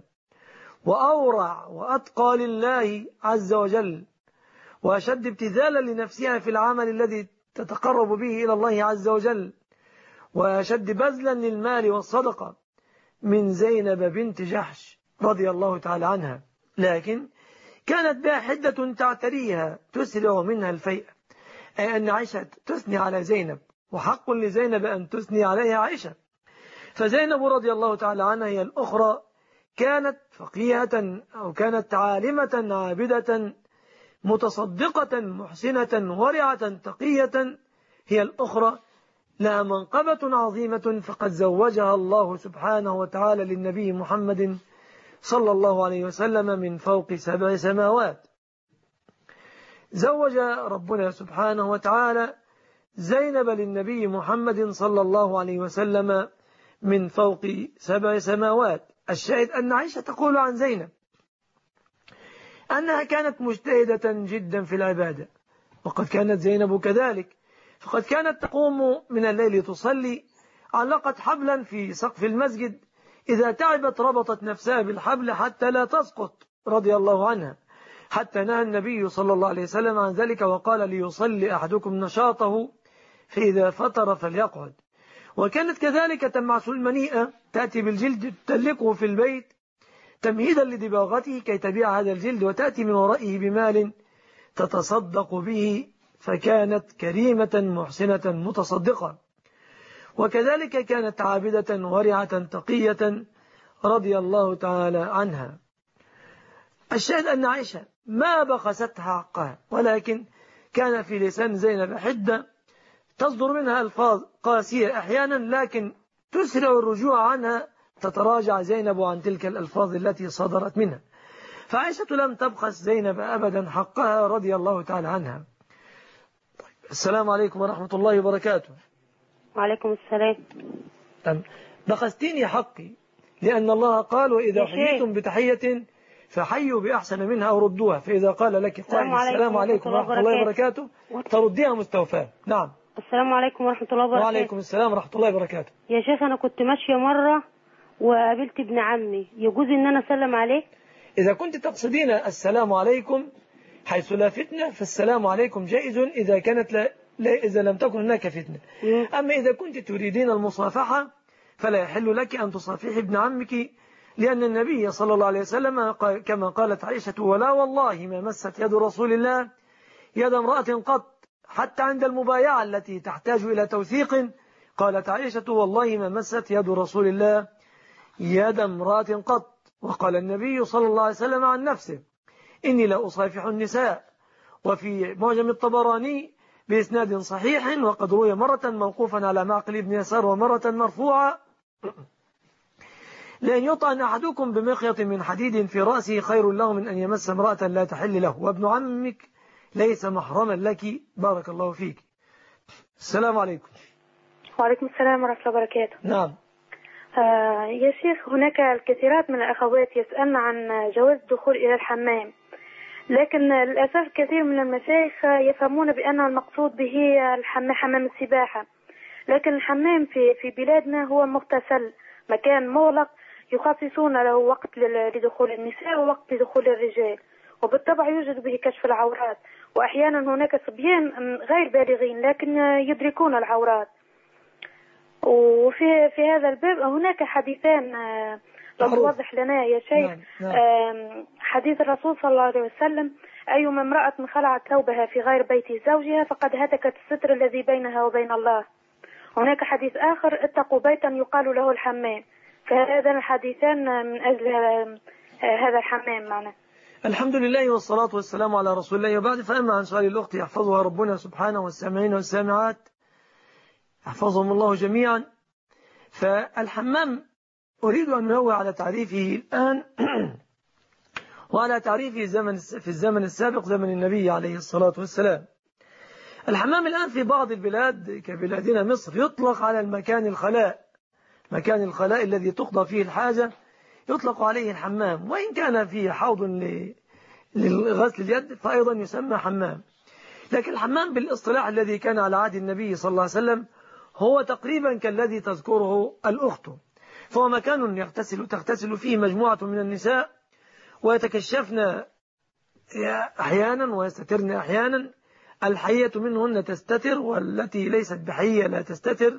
وأورع وأتقى لله عز وجل، وأشد ابتذالا لنفسها في العمل الذي تتقرب به إلى الله عز وجل، وأشد بذلا للمال والصدقة من زينب بنت جحش رضي الله تعالى عنها. لكن كانت بها حدة تعتريها تسرع منها الفيئة، أي أن عائشة تثني على زينب، وحق لزينب أن تثني عليها عائشة. فزينب رضي الله تعالى عنها هي الأخرى كانت فقيهة أو كانت عالمة عابدة متصدقة محسنة ورعة تقية، هي الأخرى لها منقبة عظيمة، فقد زوجها الله سبحانه وتعالى للنبي محمد صلى الله عليه وسلم من فوق 7 سماوات. زوج ربنا سبحانه وتعالى زينب للنبي محمد صلى الله عليه وسلم من فوق 7 سماوات. الشاهد أن عائشة تقول عن زينب أنها كانت مجتهدة جدا في العبادة، وقد كانت زينب كذلك، فقد كانت تقوم من الليل تصلي، علقت حبلا في سقف المسجد، إذا تعبت ربطت نفسها بالحبل حتى لا تسقط رضي الله عنها، حتى نهى النبي صلى الله عليه وسلم عن ذلك وقال: ليصلي أحدكم نشاطه فإذا فتر فليقعد. وكانت كذلك تمعس المنيئة، تأتي بالجلد تتلقه في البيت تمهيدا لدباغته كي تبيع هذا الجلد وتأتي من ورائه بمال تتصدق به، فكانت كريمة محسنة متصدقة. وكذلك كانت عابدة ورعة تقية رضي الله تعالى عنها. الشاهد أن عائشة ما بخستها حقها، ولكن كان في لسان زينب حدة تصدر منها ألفاظ قاسية أحيانا، لكن تسرع الرجوع عنها، تتراجع زينب عن تلك الألفاظ التي صدرت منها. فعائشة لم تبخس زينب أبدا حقها رضي الله تعالى عنها. السلام عليكم ورحمة الله وبركاته. وعليكم السلام. بخستيني حقي، لأن الله قال وإذا حييتم بتحية فحيوا بأحسن منها أو ردوها، فإذا قال لك قائل السلام عليكم ورحمة الله وبركاته ترديها مستوفاة. نعم. السلام عليكم ورحمة الله وبركاته. وعليكم السلام ورحمة الله وبركاته. يا شيخ أنا كنت ماشية مرة وقابلت ابن عمي، يجوز إن أنا أسلم عليه؟ إذا كنت تقصدين السلام عليكم حيث لا فتنة فالسلام عليكم جائز إذا كانت إذا لم تكن هناك فتنة. أما إذا كنت تريدين المصافحة فلا يحل لك أن تصافحي ابن عمك، لأن النبي صلى الله عليه وسلم كما قالت عائشة ولا والله ما مست يد رسول الله يد امرأة قط حتى عند المبايعة التي تحتاج إلى توثيق، قالت عائشة والله ما مست يد رسول الله يد امرأة قط. وقال النبي صلى الله عليه وسلم عن نفسه إني لا أصافح النساء. وفي معجم الطبراني بإسناد صحيح، وقد روي مرة موقوفا على معقل بن يسار ومرة مرفوعة لأن يطعن أحدكم بمخيط من حديد في رأسه خير له من أن يمس امرأة لا تحل له، وابن عمك ليس محرما لك. بارك الله فيك. السلام عليكم. وعليكم السلام ورحمة الله وبركاته. نعم. يا شيخ هناك الكثيرات من الأخوات يسألن عن جواز الدخول إلى الحمام، لكن للأسف كثير من المشايخ يفهمون بأن المقصود به حمام السباحة، لكن الحمام في بلادنا هو مغتسل، مكان مغلق يخصصون له وقت لدخول النساء ووقت لدخول الرجال، وبالطبع يوجد به كشف العورات، وأحيانا هناك صبيان غير بالغين لكن يدركون العورات. وفي هذا الباب هناك حديثان لو توضح لنا يا شيخ. نعم. حديث الرسول صلى الله عليه وسلم أيما امرأة خلعت ثوبها في غير بيت زوجها فقد هتكت الستر الذي بينها وبين الله. هناك حديث آخر اتقوا بيتا يقال له الحمام. فهذان الحديثان من أجل هذا الحمام معنا. الحمد لله والصلاة والسلام على رسول الله، وبعد فأما عن سؤال الأخت يحفظها ربنا سبحانه والسامعين والسامعات يحفظهم الله جميعا. فالحمام أريد أن ننوه على تعريفه الآن وعلى تعريفه في الزمن السابق زمن النبي عليه الصلاة والسلام. الحمام الآن في بعض البلاد كبلادنا مصر يطلق على المكان الخلاء، مكان الخلاء الذي تقضى فيه الحاجة يطلق عليه الحمام، وإن كان فيه حوض لغسل اليد فأيضا يسمى حمام. لكن الحمام بالاصطلاح الذي كان على عهد النبي صلى الله عليه وسلم هو تقريبا كالذي تذكره الأخت، فهو مكان تغتسل فيه مجموعة من النساء ويتكشفن أحيانا ويستترن أحيانا. الحية منهن تستتر والتي ليست بحية لا تستتر.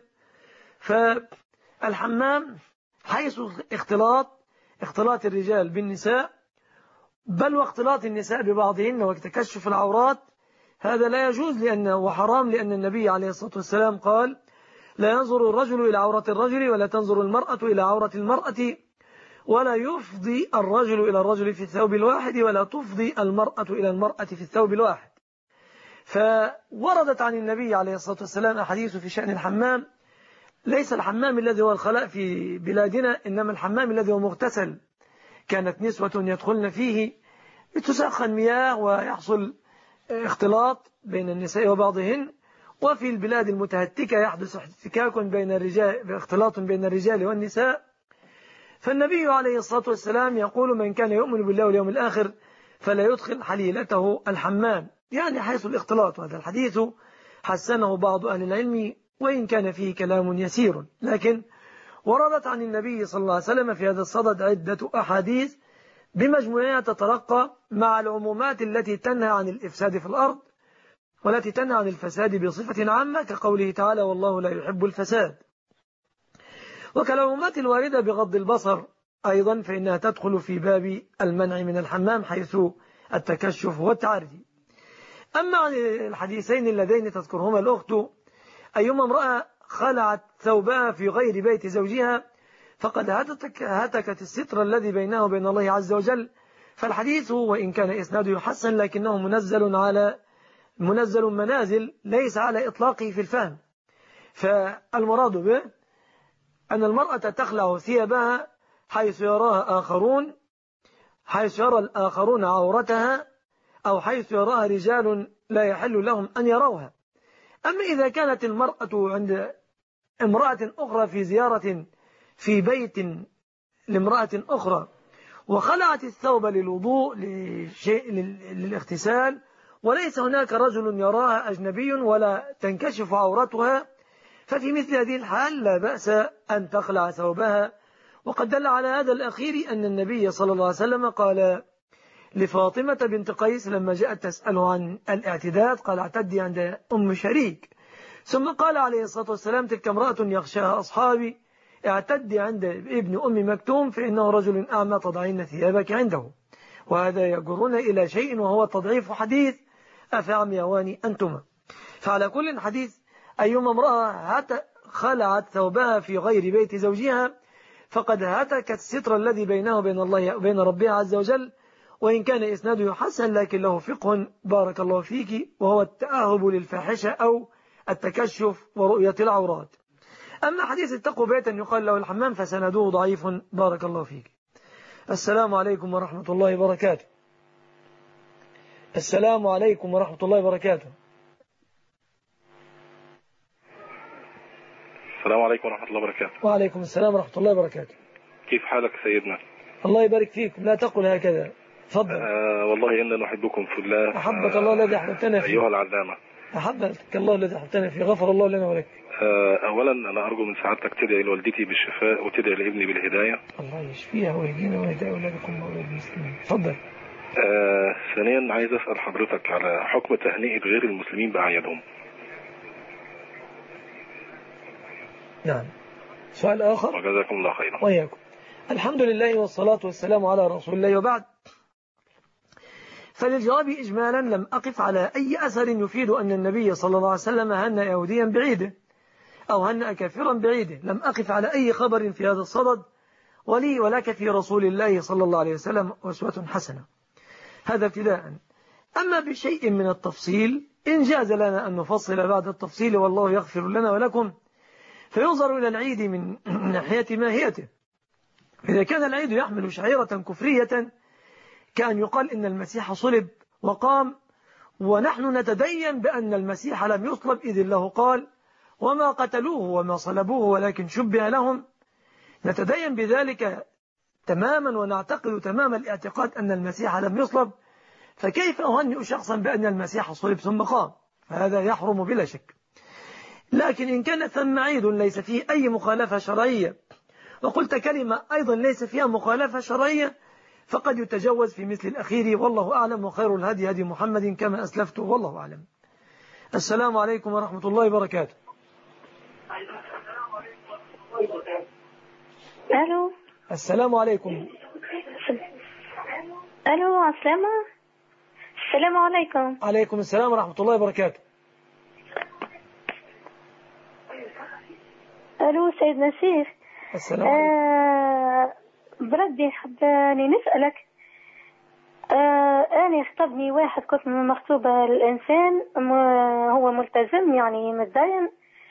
فالحمام حيث اختلاط الرجال بالنساء، بل واختلاط النساء ببعضهن وتكشف العورات، هذا لا يجوز لأنه حرام، لأن النبي عليه الصلاة والسلام قال لا ينظر الرجل إلى عورة الرجل ولا تنظر المرأة إلى عورة المرأة ولا يفضي الرجل إلى الرجل في الثوب الواحد ولا تفضي المرأة إلى المرأة في الثوب الواحد. فوردت عن النبي عليه الصلاة والسلام أحاديث في شأن الحمام، ليس الحمام الذي هو الخلاء في بلادنا، إنما الحمام الذي هو مغتسل. كانت نسوة يدخلن فيه تسخن مياه ويحصل اختلاط بين النساء وبعضهن، وفي البلاد المتهتكة يحدث احتكاك بين الرجال، اختلاط بين الرجال والنساء. فالنبي عليه الصلاة والسلام يقول من كان يؤمن بالله واليوم الآخر فلا يدخل حليلته الحمام، يعني حيث الاختلاط. وهذا الحديث حسنه بعض أهل العلم وإن كان فيه كلام يسير، لكن وردت عن النبي صلى الله عليه وسلم في هذا الصدد عدة أحاديث بمجموعها تترقى مع العمومات التي تنهى عن الإفساد في الأرض والتي تنهى عن الفساد بصفة عامة، كقوله تعالى والله لا يحب الفساد. وكالعمومات الواردة بغض البصر أيضا فإنها تدخل في باب المنع من الحمام حيث التكشف والتعري. أما عن الحديثين اللذين تذكرهما الأخت أيما امرأة خلعت ثوبها في غير بيت زوجها فقد هتكت الستر الذي بينه وبين الله عز وجل. فالحديث وإن كان إسناده يحسن لكنه منزل منازل ليس على إطلاقه في الفهم. فالمراد به أن المرأة تخلع ثيابها حيث يرى الآخرون عورتها، أو حيث يراها رجال لا يحل لهم أن يروها. أما إذا كانت المرأة عند امرأة أخرى في زيارة في بيت لامرأة أخرى وخلعت الثوب للوضوء للاغتسال، وليس هناك رجل يراها أجنبي ولا تنكشف عورتها، ففي مثل هذه الحال لا بأس أن تخلع ثوبها. وقد دل على هذا الأخير أن النبي صلى الله عليه وسلم قال لفاطمة بنت قيس لما جاءت تسأله عن الاعتداد، قال اعتدي عند أم شريك. ثم قال عليه الصلاة والسلام تلك امرأة يخشاها أصحابي، اعتدي عند ابن أم مكتوم فإنه رجل أعمى تضعين ثيابك عنده. وهذا يجرنا إلى شيء وهو تضعيف حديث أفعميواني أنتما. فعلى كل حديث أيما امرأة خلعت ثوبها في غير بيت زوجها فقد هتكت الستر الذي بينه وبين الله وبين ربها عز وجل، وإن كان إسناده يحسن لكن له فقه بارك الله فيك، وهو التأهب للفاحشة أو التكشف ورؤية العورات. أما حديث اتقوا بيتا يقال له الحمام فسنده ضعيف بارك الله فيك. السلام عليكم ورحمة الله وبركاته. السلام عليكم ورحمة الله وبركاته. السلام عليكم ورحمة الله وبركاته. وعليكم السلام ورحمة الله وبركاته. كيف حالك سيدنا؟ الله يبارك فيكم، لا تقل هكذا، تفضل. والله إننا نحبكم في الله. أحبك الله الذي أحببتنا فيه. أيها العلامة. أحبك الله الذي أحببتنا فيه، غفر الله لنا ولك. أولا أنا أرجو من سعادتك تدعي لوالدتي بالشفاء وتدعي لابني بالهداية. الله يشفيها ويهدينا ويهدي أولادكم وأولاد المسلمين. تفضل. ثانيا عايز أسأل حضرتك على حكم تهنئة غير المسلمين بأعيادهم. نعم. سؤال آخر. وجزاكم الله خيرا. وإياكم. الحمد لله والصلاة والسلام على رسول الله، وبعد. فللجواب إجمالا لم أقف على أي أثر يفيد أن النبي صلى الله عليه وسلم هنأ يهوديا بعيده أو هنأ كافرا بعيده. لم أقف على أي خبر في هذا الصدد، ولي ولك في رسول الله صلى الله عليه وسلم أسوة حسنة. هذا ابتداء. أما بشيء من التفصيل إن جاز لنا أن نفصل بعد التفصيل والله يغفر لنا ولكم، فينظر إلى العيد من ناحية ماهيته. إذا كان العيد يحمل شعيرة كفرية كأن يقال إن المسيح صلب وقام، ونحن نتدين بأن المسيح لم يصلب، إذ الله قال وما قتلوه وما صلبوه ولكن شبه لهم. نتدين بذلك تماما ونعتقد تمام الاعتقاد أن المسيح لم يصلب، فكيف أهنئ شخصا بأن المسيح صلب ثم قام؟ فهذا يحرم بلا شك. لكن إن كان ثم عيد ليس فيه أي مخالفة شرعية، وقلت كلمة أيضا ليس فيها مخالفة شرعية، فقد يتجوز في مثل الأخير والله أعلم، وخير الهدي هدي محمد كما أسلفت والله أعلم. السلام عليكم ورحمة الله وبركاته. ألو. السلام عليكم. ألو. السلام عليكم. عليكم السلام ورحمة الله وبركاته. ألو سيدنا الشيخ. السلام عليكم. بردي حباني نسألك. أنا خطبني واحد، كنت مخطوبة للإنسان هو ملتزم يعني متدين،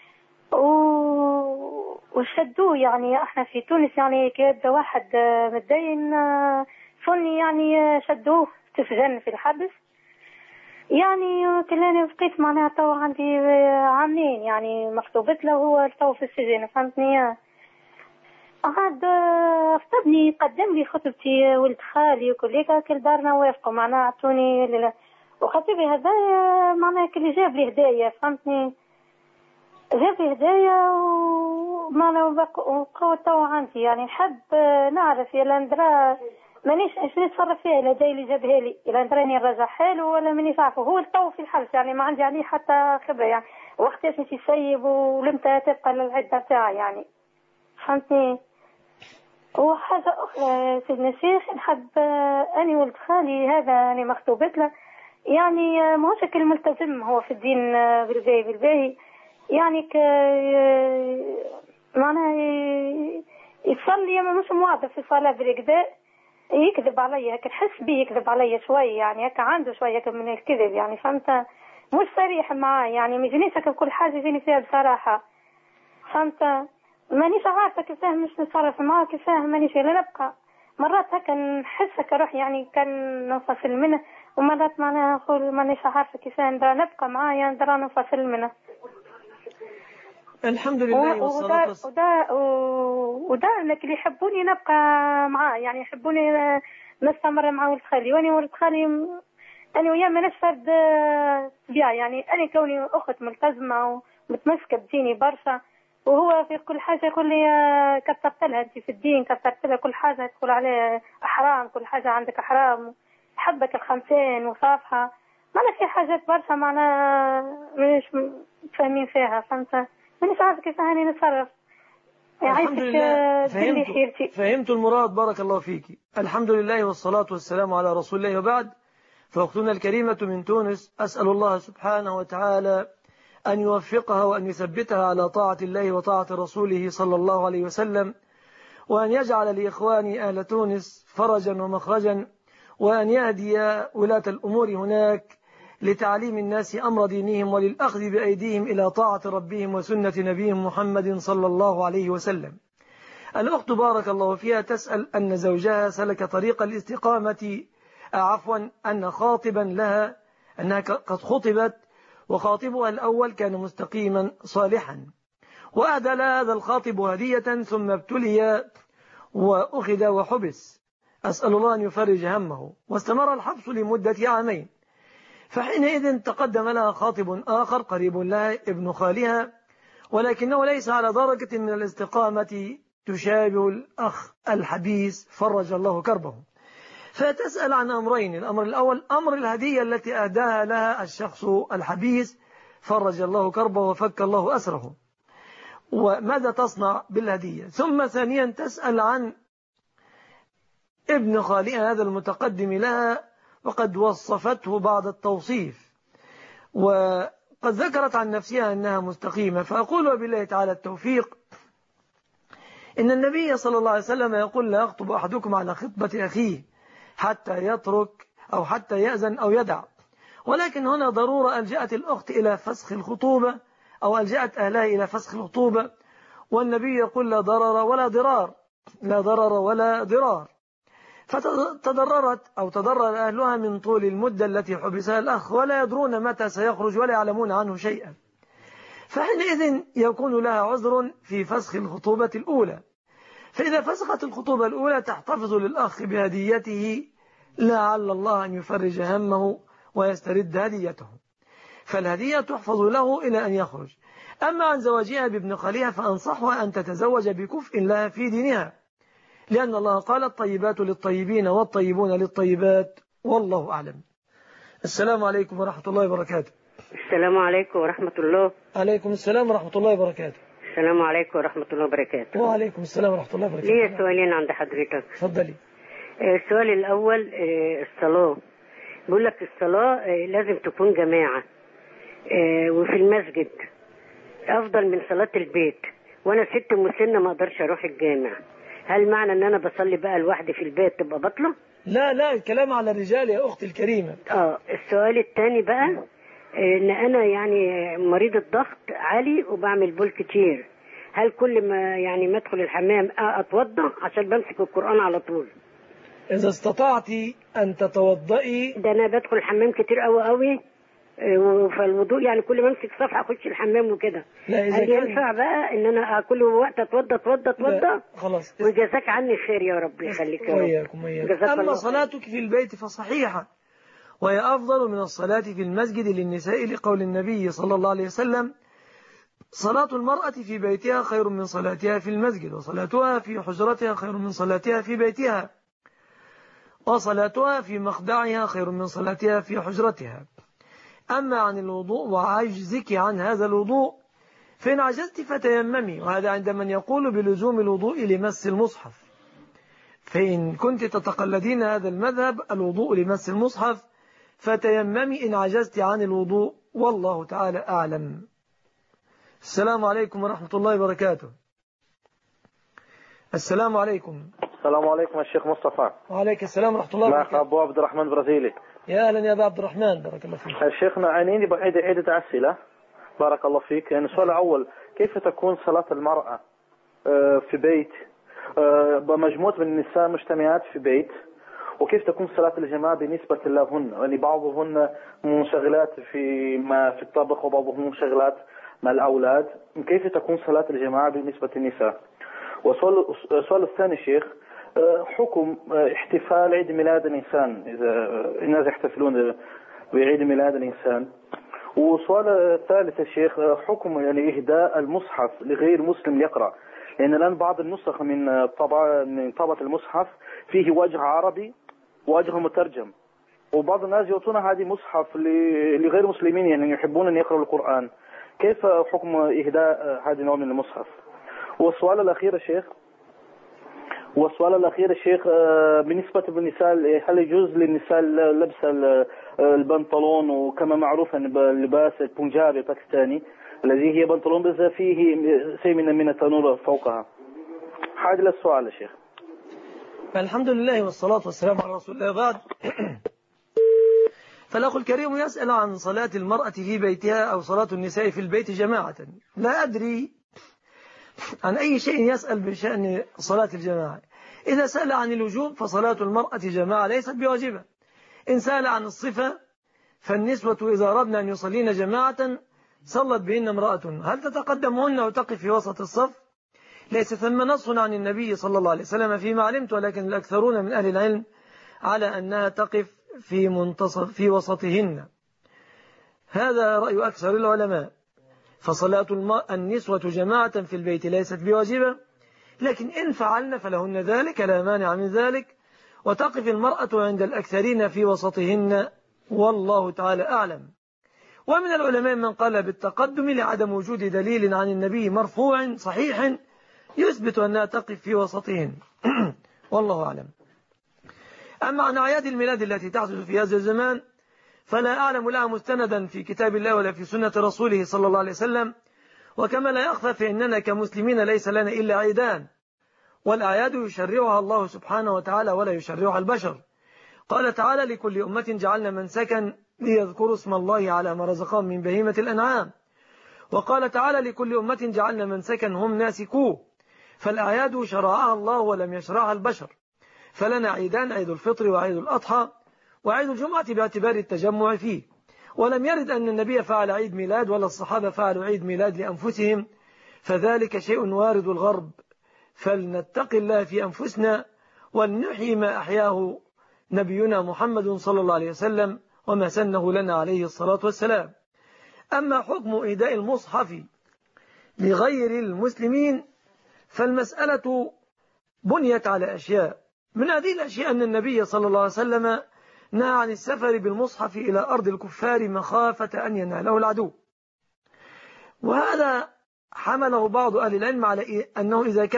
وشدوه يعني احنا في تونس يعني كيبدا واحد متدين سني يعني شدوه تسجن في الحبس يعني. كلاني بقيت معناها تو عندي عامين يعني مخطوبت له هو تو في السجن، فهمتني؟ عاد خطبني قدم لي خطبتي ولد خالي وكل هيك كل دارنا وافقوا معناها عطوني وخطيبي هذا معناها كل جاب لي هدايا، فهمتني؟ جاب لي هدايا ومعناها وقوة تو عندي يعني نحب نعرف يا ندرى مانيش ايش نتصرف فيها، الا جاي لي جابها لي الا ندراني الرجع حاله ولا مانيش عارفه. هو تو في الحبس يعني ما عندي عليه حتى خبره يعني وقتاش نمشي يسيب ولمتى تبقى للعده تاعي يعني، فهمتني؟ وحاجة أخرى سيدنا الشيخ نحب أنا ولد خالي هذا أنا مخطوبت له يعني ما هوش كل ملتزم هو في الدين بالباهي يعني معناها يصلي مش مواظب في الصلاة بالكذا، يكذب علي هيك، نحس بيه يكذب علي شوي يعني، هيك عنده شوية من الكذب يعني، فهمت؟ مش صريح معاي يعني، ما يجينيش هيك كل حاجة يجيني فيها بصراحة، فهمت؟ مانيش عارفة كيفاه مش نتصرف معاه، كيفاه مانيش لا نبقى مرات هيك نحس هيك روح يعني كان نوصل منه، ومرات معناها نقول مانيش عارفة كيفاه نبقى معاه يعني درا نوصل منه. الحمد لله والصلاة والسلام. وده اللي يحبوني نبقى معاه يعني، يحبوني نستمر مع ولد خالي، وأنا ولد خالي أنا وياه ما نشفد بيا يعني، أنا كوني أخت ملتزمة ومتمسكة بديني برشا، وهو في كل حاجة يقول لي كترت لها أنت في الدين، كترت لها كل حاجة تقول عليه حرام، كل حاجة عندك حرام، حبك الخمسين وصافها، معنا في حاجات برشا معنا مش فاهمين فيها، فهمت؟ مانيش عارفة كيف هاني نتصرف. الحمد لله فهمت المراد، بارك الله فيك. الحمد لله والصلاة والسلام على رسول الله، وبعد. فأختنا الكريمة من تونس، أسأل الله سبحانه وتعالى أن يوفقها وأن يثبتها على طاعة الله وطاعة رسوله صلى الله عليه وسلم، وأن يجعل لإخواني أهل تونس فرجا ومخرجا، وأن يهدي ولاة الأمور هناك لتعليم الناس أمر دينهم وللأخذ بأيديهم إلى طاعة ربهم وسنة نبيهم محمد صلى الله عليه وسلم. الأخت بارك الله فيها تسأل أن زوجها سلك طريق الاستقامة، أن خاطبا لها، أنها قد خطبت وخاطبها الأول كان مستقيما صالحا، وأهدى لها هذا الخاطب هدية ثم ابتلي وأخذ وحبس، أسأل الله أن يفرج همه، واستمر الحبس لمدة عامين. فحينئذ تقدم لها خاطب آخر قريب لها ابن خالها، ولكنه ليس على درجة من الاستقامة تشابه الأخ الحبيس فرج الله كربه. فتسأل عن أمرين: الأمر الأول أمر الهدية التي أهداها لها الشخص الحبيس فرج الله كربه وفك الله أسره، وماذا تصنع بالهدية؟ ثم ثانيا تسأل عن ابن خالها هذا المتقدم لها، وقد وصفته بعض التوصيف، وقد ذكرت عن نفسها أنها مستقيمة. فأقول وبالله تعالى التوفيق، إن النبي صلى الله عليه وسلم يقول: لا يخطب أحدكم على خطبة أخيه حتى يترك أو حتى يأذن أو يدع. ولكن هنا ضرورة ألجأت الأخت إلى فسخ الخطوبة، أو ألجأت أهلها إلى فسخ الخطوبة، والنبي يقول: لا ضرر ولا ضرار، لا ضرر ولا ضرار. فتضررت أو تضرر أهلها من طول المدة التي حبسها الأخ، ولا يدرون متى سيخرج ولا يعلمون عنه شيئا. فحينئذ يكون لها عذر في فسخ الخطوبة الأولى. فإذا فسخت الخطوبة الأولى تحتفظ للأخ بهديته لعل الله أن يفرج همه ويسترد هديته، فالهدية تحفظ له إلى أن يخرج. أما عن زواجها بابن خالها فأنصحها أن تتزوج بكفء لها في دينها، لأن الله قال: الطيبات للطيبين والطيبون للطيبات، والله أعلم. السلام عليكم ورحمة الله وبركاته. السلام عليكم ورحمة الله. عليكم السلام ورحمة الله وبركاته. السلام عليكم ورحمة الله وبركاته. وعليكم السلام ورحمة الله وبركاته. ليه سؤالين عند حضرتك. تفضلي. السؤال الأول الصلاة. بقول لك الصلاة لازم تكون جماعة، وفي المسجد أفضل من صلاة البيت، وأنا ست مسنة ما أقدرش أروح الجامع. هل معنى أن أنا بصلي بقى لوحدي في البيت تبقى بطلة؟ لا، الكلام على الرجال يا أختي الكريمة. السؤال الثاني بقى، ان انا يعني مريض الضغط عالي وبعمل بول كتير، هل كل ما يعني ما ادخل الحمام اتوضا عشان بمسك القرآن على طول؟ اذا استطعتي ان تتوضئي. ده انا بدخل الحمام كتير قوي، فالوضوء يعني كل ما امسك صفحه اخش الحمام وكده. هل ينفع بقى ان انا كل وقت اتوضا؟ خلاص. وجزاك عني خير يا رب يخليك يا رب. وياكم. اما صلاتك في البيت فصحيحه، وهي أفضل من الصلاة في المسجد للنساء، لقول النبي صلى الله عليه وسلم: صلاة المرأة في بيتها خير من صلاتها في المسجد، وصلاتها في حجرتها خير من صلاتها في بيتها، وصلاتها في مخدعها خير من صلاتها في حجرتها. أما عن الوضوء وعجزك عن هذا الوضوء، فإن عجزت فتيممي، وهذا عند من يقول بلزوم الوضوء لمس المصحف. فإن كنت تتقلدين هذا المذهب، الوضوء لمس المصحف، فتيممي إن عجزت عن الوضوء، والله تعالى أعلم. السلام عليكم ورحمة الله وبركاته. السلام عليكم. السلام عليكم الشيخ مصطفى. وعليك السلام ورحمة الله وبركاته. أبو عبد الرحمن برازيلي. يا أهلا يا أبو عبد الرحمن، بارك الله فيك. شيخنا عينيني عدة أسئلة بارك الله فيك. يعني السؤال الأول، كيف تكون صلاة المرأة في بيت مجموعة من النساء مجتمعات في بيت، وكيف تكون صلاة الجماعة بالنسبة لهن؟ يعني بعضهن منشغلات في الطبخ وبعضهن منشغلات مع الأولاد، كيف تكون صلاة الجماعة بالنسبة للنساء؟ والسؤال الثاني شيخ، حكم احتفال عيد ميلاد الإنسان، إذا الناس يحتفلون بعيد ميلاد الإنسان. وسؤال الثالث يا شيخ، حكم يعني إهداء المصحف لغير مسلم يقرأ، لأن الآن بعض النسخ من طبعة المصحف فيه وجه عربي ووجه مترجم، وبعض الناس يعطون هذه مصحف لغير مسلمين يعني يحبون أن يقرأوا القرآن، كيف حكم إهداء هذه النوع من المصحف؟ والسؤال الأخير يا شيخ، بالنسبة للنساء، هل يجوز للنساء لبس البنطلون، وكما معروف أن اللباس البنجابي الباكستاني الذي هي بنطلون بس فيه شيء من التنور فوقها؟ هذا السؤال يا شيخ. الحمد لله والصلاة والسلام على رسول الله. بعد فالأخ الكريم يسأل عن صلاة المرأة في بيتها أو صلاة النساء في البيت جماعة. لا أدري عن أي شيء يسأل بشأن صلاة الجماعة. إذا سأل عن الوجوب فصلاة المرأة جماعة ليست بواجبة. إن سأل عن الصفة فالنسوة إذا أردنا أن يصلين جماعة صلت بهن امرأة، هل تتقدمهن وتقف في وسط الصف؟ ليس ثم نص عن النبي صلى الله عليه وسلم فيما علمت، ولكن الأكثرون من أهل العلم على أنها تقف في وسطهن. هذا رأي أكثر العلماء. فصلاة النسوة جماعة في البيت ليست بواجبة، لكن إن فعلن فلهن ذلك، لا مانع من ذلك، وتقف المرأة عند الأكثرين في وسطهن، والله تعالى أعلم. ومن العلماء من قال بالتقدم لعدم وجود دليل عن النبي مرفوع صحيح يثبت أنها تقف في وسطهن والله أعلم. أما عن أعياد الميلاد التي تحدث في هذا الزمان فلا أعلم لها مستندا في كتاب الله ولا في سنة رسوله صلى الله عليه وسلم. وكما لا يخفى فإننا كمسلمين ليس لنا إلا عيدان، والأعياد يشرعها الله سبحانه وتعالى ولا يشرعها البشر. قال تعالى: لكل أمة جعلنا منسكا ليذكروا اسم الله على ما رزقهم من بهيمة الأنعام. وقال تعالى: لكل أمة جعلنا منسكا هم ناسكوه. فالأعياد شرعها الله ولم يشرعها البشر. فلنا عيدان: عيد الفطر وعيد الأضحى وعيد الجمعة باعتبار التجمع فيه. ولم يرد أن النبي فعل عيد ميلاد ولا الصحابة فعلوا عيد ميلاد لأنفسهم، فذلك شيء وارد الغرب. فلنتق الله في أنفسنا ولنحيي ما أحياه نبينا محمد صلى الله عليه وسلم وما سنه لنا عليه الصلاة والسلام. أما حكم إهداء المصحف لغير المسلمين فالمسألة بنيت على أشياء. من هذه الأشياء أن النبي صلى الله عليه وسلم نهى عن السفر بالمصحف إلى أرض الكفار مخافة أن يناله العدو، وهذا حمله بعض أهل العلم على أنه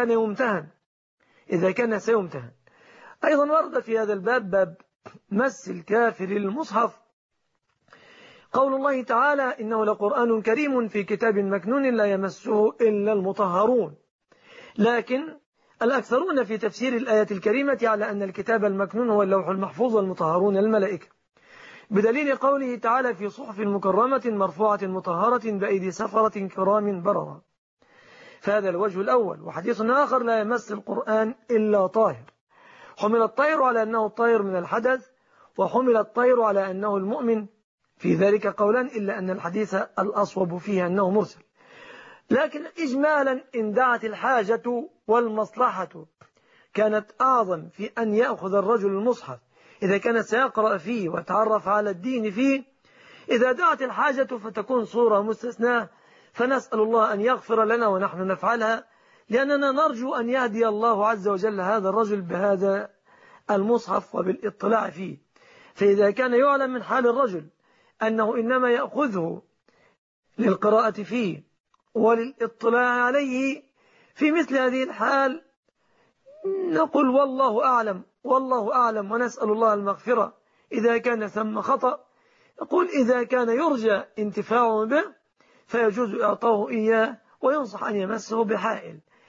إذا كان سيمتهن. أيضا ورد في هذا الباب باب مس الكافر للمصحف قول الله تعالى: إنه لقرآن كريم في كتاب مكنون لا يمسه إلا المطهرون. لكن الأكثرون في تفسير الآية الكريمة على أن الكتاب المكنون هو اللوح المحفوظ والمطهرون الملائكة، بدليل قوله تعالى: في صحف مكرمة مرفوعة مطهرة بأيدي سفرة كرام بررة. فهذا الوجه الأول. وحديث آخر: لا يمس القرآن إلا طاهر. حمل الطير على أنه الطير من الحدث، وحمل الطير على أنه المؤمن، في ذلك قولان، إلا أن الحديث الأصوب فيه أنه مرسل. لكن إجمالا إن دعت الحاجة والمصلحة كانت أعظم في أن يأخذ الرجل المصحف إذا كان سيقرأ فيه ويتعرف على الدين فيه. إذا دعت الحاجة فتكون صورة مستثناة، فنسأل الله أن يغفر لنا ونحن نفعلها، لأننا نرجو أن يهدي الله عز وجل هذا الرجل بهذا المصحف وبالاطلاع فيه. فإذا كان يعلم من حال الرجل أنه إنما يأخذه للقراءة فيه وللاطلاع عليه، في مثل هذه الحال نقول والله أعلم ونسأل الله المغفرة. إذا كان ثم خطأ نقول إذا كان يرجى انتفاعه به فيجوز إعطاه إياه، وينصح أن يمسه بحائل.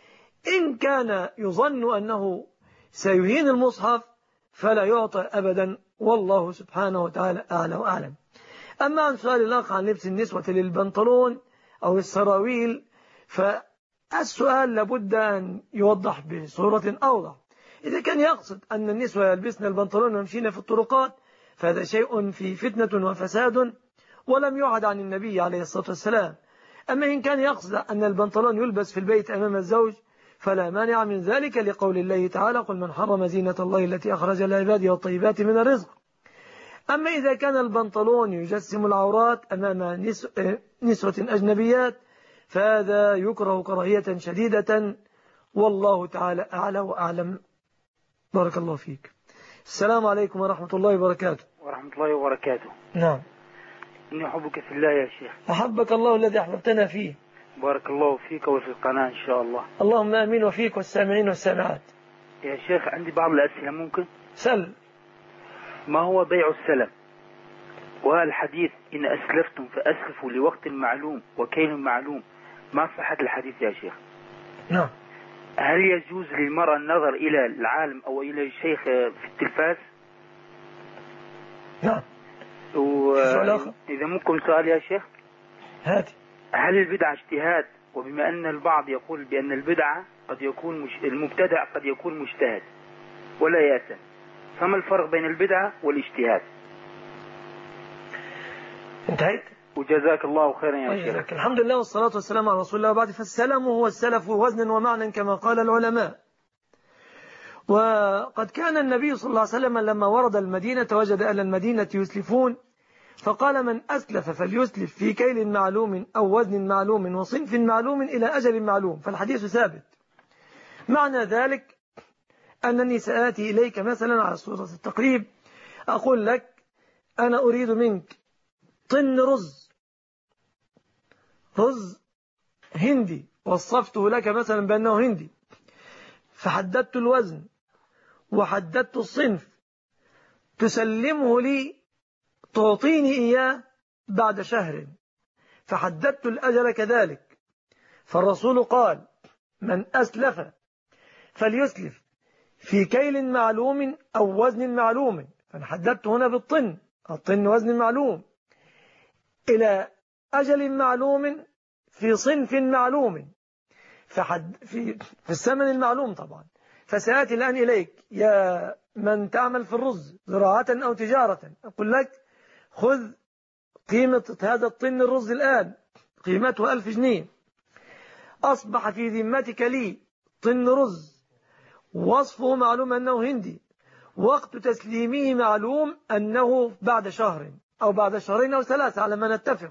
إن كان يظن أنه سيهين المصحف فلا يعطى أبدا، والله سبحانه وتعالى أعلى وأعلم. أما عن سؤال الأخ عن لبس النسوة للبنطلون أو السراويل، فالسؤال لابد أن يوضح بصورة أوضح. إذا كان يقصد أن النسوة يلبسن البنطلون ويمشين في الطرقات فهذا شيء في فتنة وفساد ولم يعد عن النبي عليه الصلاة والسلام. أما إن كان يقصد أن البنطلون يلبس في البيت أمام الزوج فلا مانع من ذلك، لقول الله تعالى: قل من حرم زينة الله التي أخرج لعباده والطيبات من الرزق. أما إذا كان البنطلون يجسم العورات أمام نسوة أجنبيات فهذا يكره كراهية شديدة، والله تعالى أعلى وأعلم. بارك الله فيك. السلام عليكم ورحمة الله وبركاته. ورحمة الله وبركاته. نعم. إني أحبك في الله يا شيخ. أحبك الله الذي أحببتنا فيه. بارك الله فيك وفي القناة إن شاء الله. اللهم آمين، وفيك والسامعين والسامعات. يا شيخ عندي بعض الأسئلة ممكن؟ سل. ما هو بيع السلم؟ وهل الحديث إن أسلفتم فأسلفوا لوقت معلوم وكيل معلوم ما صحة الحديث يا شيخ؟ نعم. هل يجوز للمرأة النظر إلى العالم أو إلى الشيخ في التلفاز؟ نعم. إذا ممكن سؤال يا شيخ؟ هاتي. هل البدعة اجتهاد؟ وبما أن البعض يقول بأن البدعة قد يكون المبتدع قد يكون مجتهد ولا يأثم، فما الفرق بين البدعة والاجتهاد؟ انتهيت؟ وجزاك الله خيرا يا شيخ. الحمد لله والصلاة والسلام على رسول الله، وبعد. فالسلم هو السلف وزنا ومعنى كما قال العلماء. وقد كان النبي صلى الله عليه وسلم لما ورد المدينة وجد أهل المدينة يسلفون فقال: من أسلف فليسلف في كيل معلوم أو وزن معلوم وصنف معلوم إلى أجل معلوم. فالحديث ثابت. معنى ذلك أنني سآتي إليك مثلا على صورة التقريب، أقول لك: أنا أريد منك طن رز هندي، وصفته لك مثلا بأنه هندي، فحددت الوزن وحددت الصنف، تسلمه لي تعطيني إياه بعد شهر، فحددت الأجل كذلك. فالرسول قال: من أسلف فليسلف في كيل معلوم أو وزن معلوم، فحددت هنا بالطن، الطن وزن معلوم، إلى أجل معلوم في صنف معلوم، في الثمن المعلوم طبعا. فسأتي الآن إليك يا من تعمل في الرز زراعة أو تجارة، أقول لك: خذ قيمة هذا الطن الرز الآن، قيمته 1000 جنيه، أصبح في ذمتك لي طن رز وصفه معلوم أنه هندي، وقت تسليمه معلوم أنه بعد شهر أو بعد شهرين أو 3 على ما نتفق.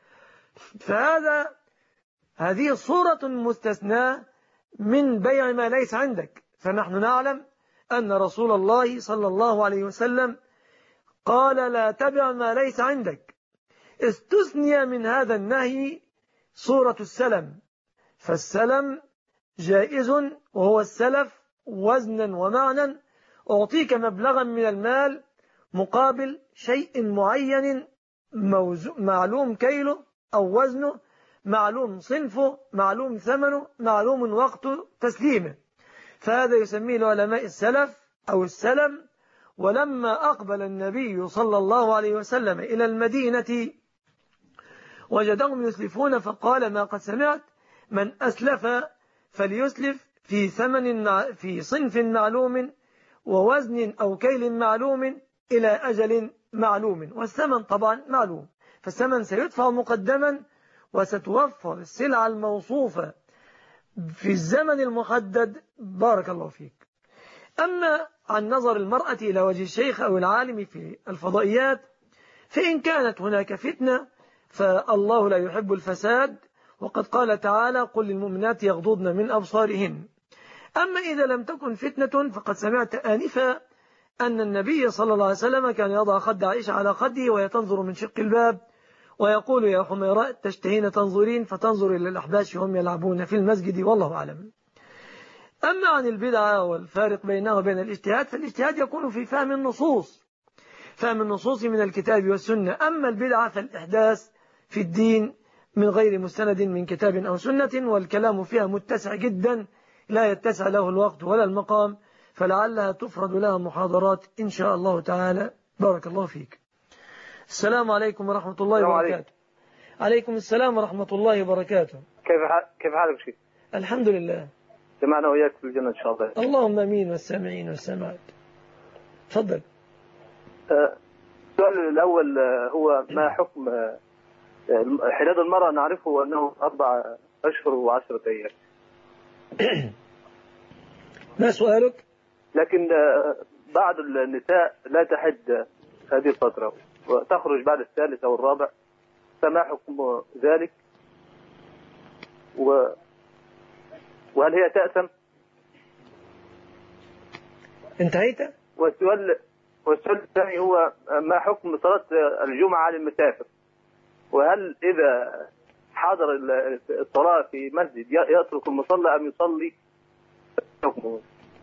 هذه صورة مستثناة من بيع ما ليس عندك. فنحن نعلم أن رسول الله صلى الله عليه وسلم قال: لا تبع ما ليس عندك. استثني من هذا النهي صورة السلم، فالسلم جائز وهو السلف وزنا ومعنى، أعطيك مبلغا من المال مقابل شيء معين معلوم كيله أو وزنه، معلوم صنفه، معلوم ثمنه، معلوم وقت تسليمه. فهذا يسميه العلماء السلف أو السلم. ولما أقبل النبي صلى الله عليه وسلم إلى المدينة وجدهم يسلفون فقال: ما قد سمعت، من أسلف فليسلف في صنف معلوم ووزن أو كيل معلوم إلى أجل معلوم. والثمن طبعا معلوم، فالثمن سيدفع مقدما وستوفر السلعة الموصوفة في الزمن المحدد. بارك الله فيك. أما عن نظر المرأة إلى وجه الشيخ أو العالم في الفضائيات، فإن كانت هناك فتنة فالله لا يحب الفساد، وقد قال تعالى: قل للمؤمنات يغضضن من أبصارهن. أما إذا لم تكن فتنة فقد سمعت آنفا أن النبي صلى الله عليه وسلم كان يضع خد عائشة على خده وهي تنظر من شق الباب ويقول: يا حميراء تشتهين تنظرين، فتنظر إلى الأحباش وهم يلعبون في المسجد، والله أعلم. أما عن البدعة والفارق بينها وبين الاجتهاد، فالاجتهاد يكون في فهم النصوص من الكتاب والسنة. أما البدعة فالإحداث في الدين من غير مستند من كتاب أو سنة، والكلام فيها متسع جدا لا يتسع له الوقت ولا المقام، فلعلها تفرد لها محاضرات إن شاء الله تعالى. بارك الله فيك. السلام عليكم ورحمة الله وبركاته. عليكم السلام ورحمة الله وبركاته. كيف حالك شيخ؟ الحمد لله. جمعنا وإياك في الجنة إن شاء الله. اللهم أمين، والسامعين والسامعات. تفضل. السؤال الأول هو ما حكم حداد المرأة؟ نعرفه أنه 4 أشهر و10 أيام. ما سؤالك؟ لكن بعض النساء لا تحد هذه الفترة وتخرج بعد الثالث أو الرابع، فما حكم ذلك؟ وهل هي تأثم؟ انتهيت؟ والسؤال الثاني هو ما حكم صلاة الجمعة على المسافر؟ وهل إذا حضر الصلاة في مسجد يترك المصلى أم يصلي؟ حكمه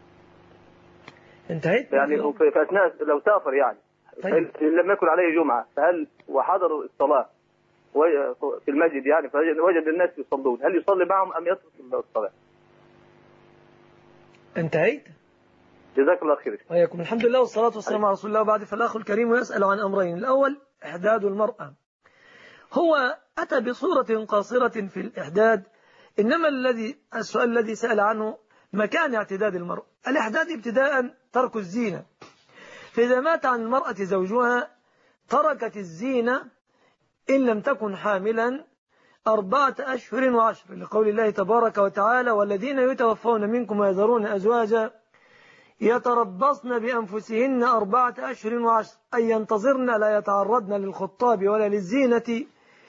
انتهيت؟ يعني في أثناء لو سافر يعني طيب. لم يكن عليه جمعة، فهل وحضر الصلاة في المسجد يعني فوجد الناس يصلون، هل يصلي معهم أم يترك الصلاة؟ انتهيت؟ جزاك الله خير. وياكم. الحمد لله والصلاة والسلام على رسول الله. وبعد، فالأخ الكريم يسأل عن أمرين. الأول إحداد المرأة. هو أتى بصورة قاصرة في الإحداد، إنما السؤال الذي سأل عنه مكان اعتداد المرأة. الإحداد ابتداء ترك الزينة، فإذا مات عن المرأة زوجها تركت الزينة إن لم تكن حاملا 4 أشهر و10، لقول الله تبارك وتعالى: والذين يتوفون منكم ويذرون أزواجا يتربصن بأنفسهن 4 أشهر و10، أي ينتظرن لا يتعرضن للخطاب ولا للزينة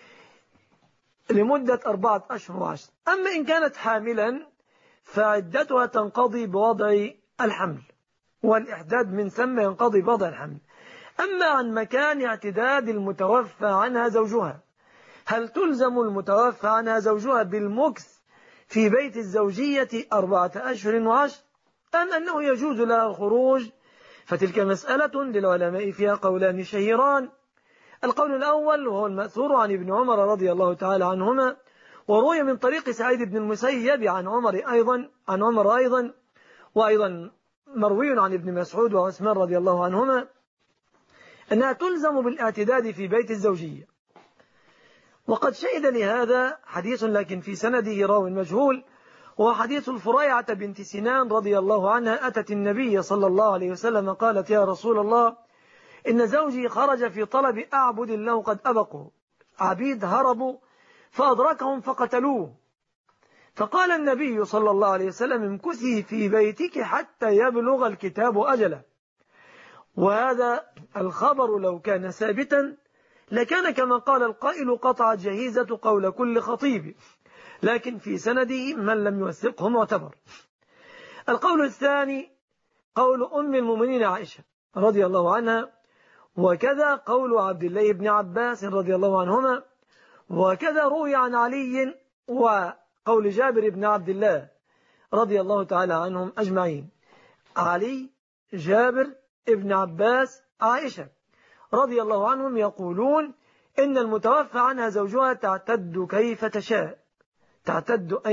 لمدة 4 أشهر و10. أما إن كانت حاملا فعدتها تنقضي بوضع الحمل، والإحداد من ثم ينقضي بوضع الحمل. أما عن مكان اعتداد المتوفى عنها زوجها، هل تلزم المتوفى عنها زوجها بالمكث في بيت الزوجية 4 أشهر و10 أم أنه يجوز لها الخروج؟ فتلك مسألة للعلماء فيها قولان شهيران. القول الأول وهو المأثور عن ابن عمر رضي الله تعالى عنهما، وروي من طريق سعيد بن المسيب عن عمر أيضا وأيضا مروي عن ابن مسعود وعثمان رضي الله عنهما، أنها تلزم بالاعتداد في بيت الزوجية. وقد شهد لهذا حديث لكن في سنده راو مجهول، وهو حديث الفريعة بنت سنان رضي الله عنها، أتت النبي صلى الله عليه وسلم قالت: يا رسول الله، إن زوجي خرج في طلب أعبد له قد أبقوا، عبيد هربوا فأدركهم فقتلوه. فقال النبي صلى الله عليه وسلم: امكثي في بيتك حتى يبلغ الكتاب أجله. وهذا الخبر لو كان ثابتا لكان كما قال القائل: قطع جهيزة قول كل خطيب، لكن في سنده من لم يوثقه معتبر. القول الثاني قول أم المؤمنين عائشة رضي الله عنها، وكذا قول عبد الله بن عباس رضي الله عنهما، وكذا روي عن علي وقول جابر بن عبد الله رضي الله تعالى عنهم أجمعين. علي، جابر، ابن عباس، عائشة رضي الله عنهم يقولون إن المتوفى عنها زوجها تعتد كيف تشاء، تعتد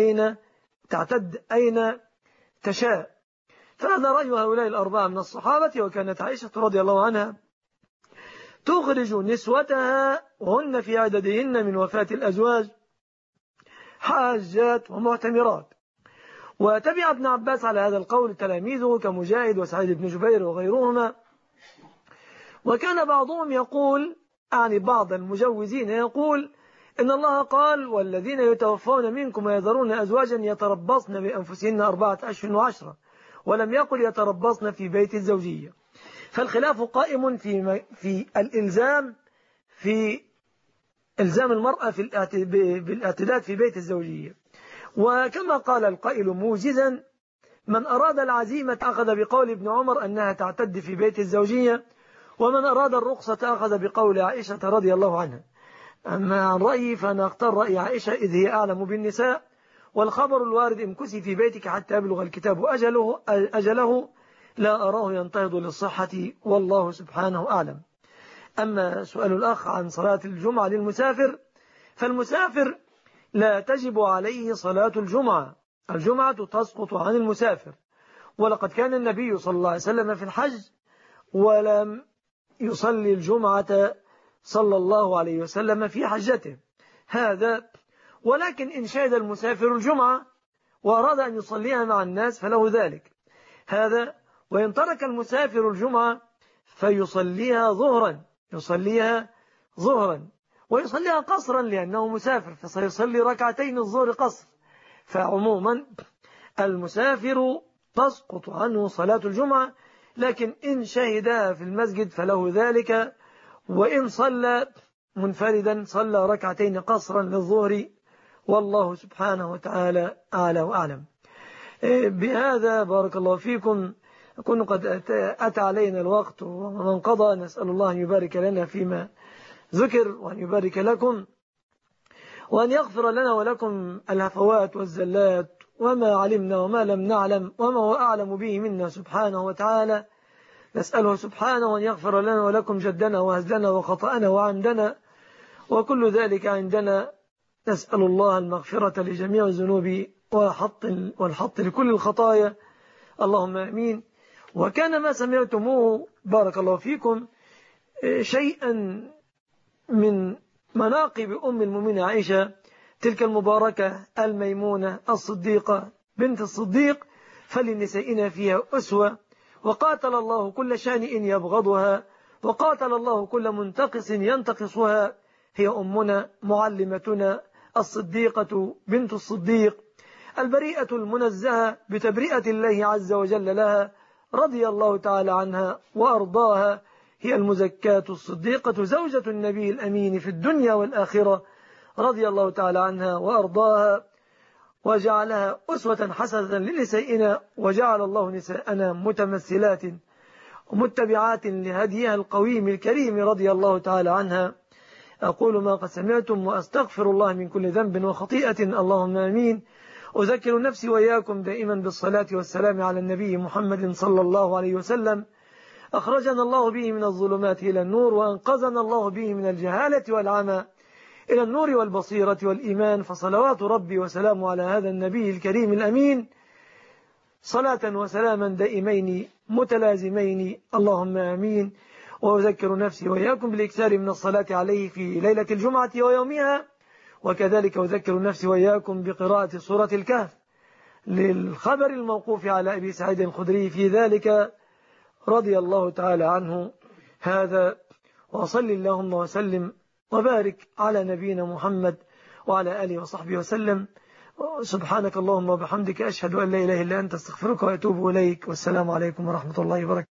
أين تشاء. فهذا رأي هؤلاء الأربعة من الصحابة. وكانت عائشة رضي الله عنها تخرج نسوتها وهن في عددهن من وفاة الأزواج حاجات ومعتمرات. وتبع ابن عباس على هذا القول تلاميذه كمجاهد وسعيد بن جبير وغيرهما. وكان بعضهم يقول، يعني بعض المجوزين يقول، إن الله قال: والذين يتوفون منكم ويذرون أزواجا يتربصن بأنفسهن 4 أشهر و10، ولم يقل يتربصن في بيت الزوجية. فالخلاف قائم في الإلزام، في إلزام المرأة بالاعتداد في بيت الزوجية. وكما قال القائل موجزا: من أراد العزيمة أخذ بقول ابن عمر أنها تعتد في بيت الزوجية، ومن أراد الرخصة أخذ بقول عائشة رضي الله عنها. أما عن رأيي فأنا أختار رأي عائشة إذ هي أعلم بالنساء، والخبر الوارد امكثي في بيتك حتى يبلغ الكتاب أجله لا أراه ينتهض للصحة، والله سبحانه أعلم. أما سؤال الأخ عن صلاة الجمعة للمسافر، فالمسافر لا تجب عليه صلاة الجمعة الجمعة تسقط عن المسافر. ولقد كان النبي صلى الله عليه وسلم في الحج ولم يصلي الجمعة صلى الله عليه وسلم في حجته هذا. ولكن إن شهد المسافر الجمعة وأراد أن يصليها مع الناس فله ذلك هذا. وإن ترك المسافر الجمعة فيصليها ظهرا ويصليها قصرا لأنه مسافر، فسيصلي ركعتين الظهر قصر. فعموما المسافر تسقط عنه صلاة الجمعة، لكن إن شهدها في المسجد فله ذلك، وإن صلى منفردا صلى ركعتين قصرا للظهر، والله سبحانه وتعالى أعلى وأعلم. بهذا بارك الله فيكم كنا قد أتى علينا الوقت وانقضى. نسأل الله أن يبارك لنا فيما ذكر وأن يبارك لكم وأن يغفر لنا ولكم الهفوات والزلات وما علمنا وما لم نعلم وما هو أعلم به منا سبحانه وتعالى. نسأله سبحانه أن يغفر لنا ولكم جدنا وهزلنا وخطأنا وعمدنا وكل ذلك عندنا. نسأل الله المغفرة لجميع الذنوب والحط لكل الخطايا، اللهم آمين. وكان ما سمعتموه بارك الله فيكم شيئا من مناقب أم المؤمنين عائشة، تلك المباركة الميمونة الصديقة بنت الصديق، فلنسائنا فيها أسوة. وقاتل الله كل شانئ يبغضها، وقاتل الله كل منتقص ينتقصها. هي أمنا معلمتنا الصديقة بنت الصديق البريئة المنزهة بتبرئة الله عز وجل لها، رضي الله تعالى عنها وأرضاها. هي المزكاة الصديقة زوجة النبي الأمين في الدنيا والآخرة، رضي الله تعالى عنها وأرضاها، وجعلها أسوة حسنة لنسائنا، وجعل الله نساءنا متمثلات ومتبعات لهديها القويم الكريم، رضي الله تعالى عنها. أقول ما قد سمعتم وأستغفر الله من كل ذنب وخطيئة، اللهم آمين. أذكر نفسي وإياكم دائما بالصلاة والسلام على النبي محمد صلى الله عليه وسلم. أخرجنا الله به من الظلمات إلى النور، وأنقذنا الله به من الجهالة والعمى إلى النور والبصيرة والإيمان. فصلوات ربي وسلامه على هذا النبي الكريم الأمين، صلاة وسلاما دائمين متلازمين، اللهم آمين. وأذكر نفسي وإياكم بالإكثار من الصلاة عليه في ليلة الجمعة ويومها، وكذلك أذكر نفسي وإياكم بقراءة سورة الكهف للخبر الموقوف على أبي سعيد الخدري في ذلك، رضي الله تعالى عنه. هذا وصل اللهم وسلم وبارك على نبينا محمد وعلى آله وصحبه وسلم. سبحانك اللهم وبحمدك أشهد أن لا إله إلا أنت، استغفرك وأتوب إليك، والسلام عليكم ورحمة الله وبركاته.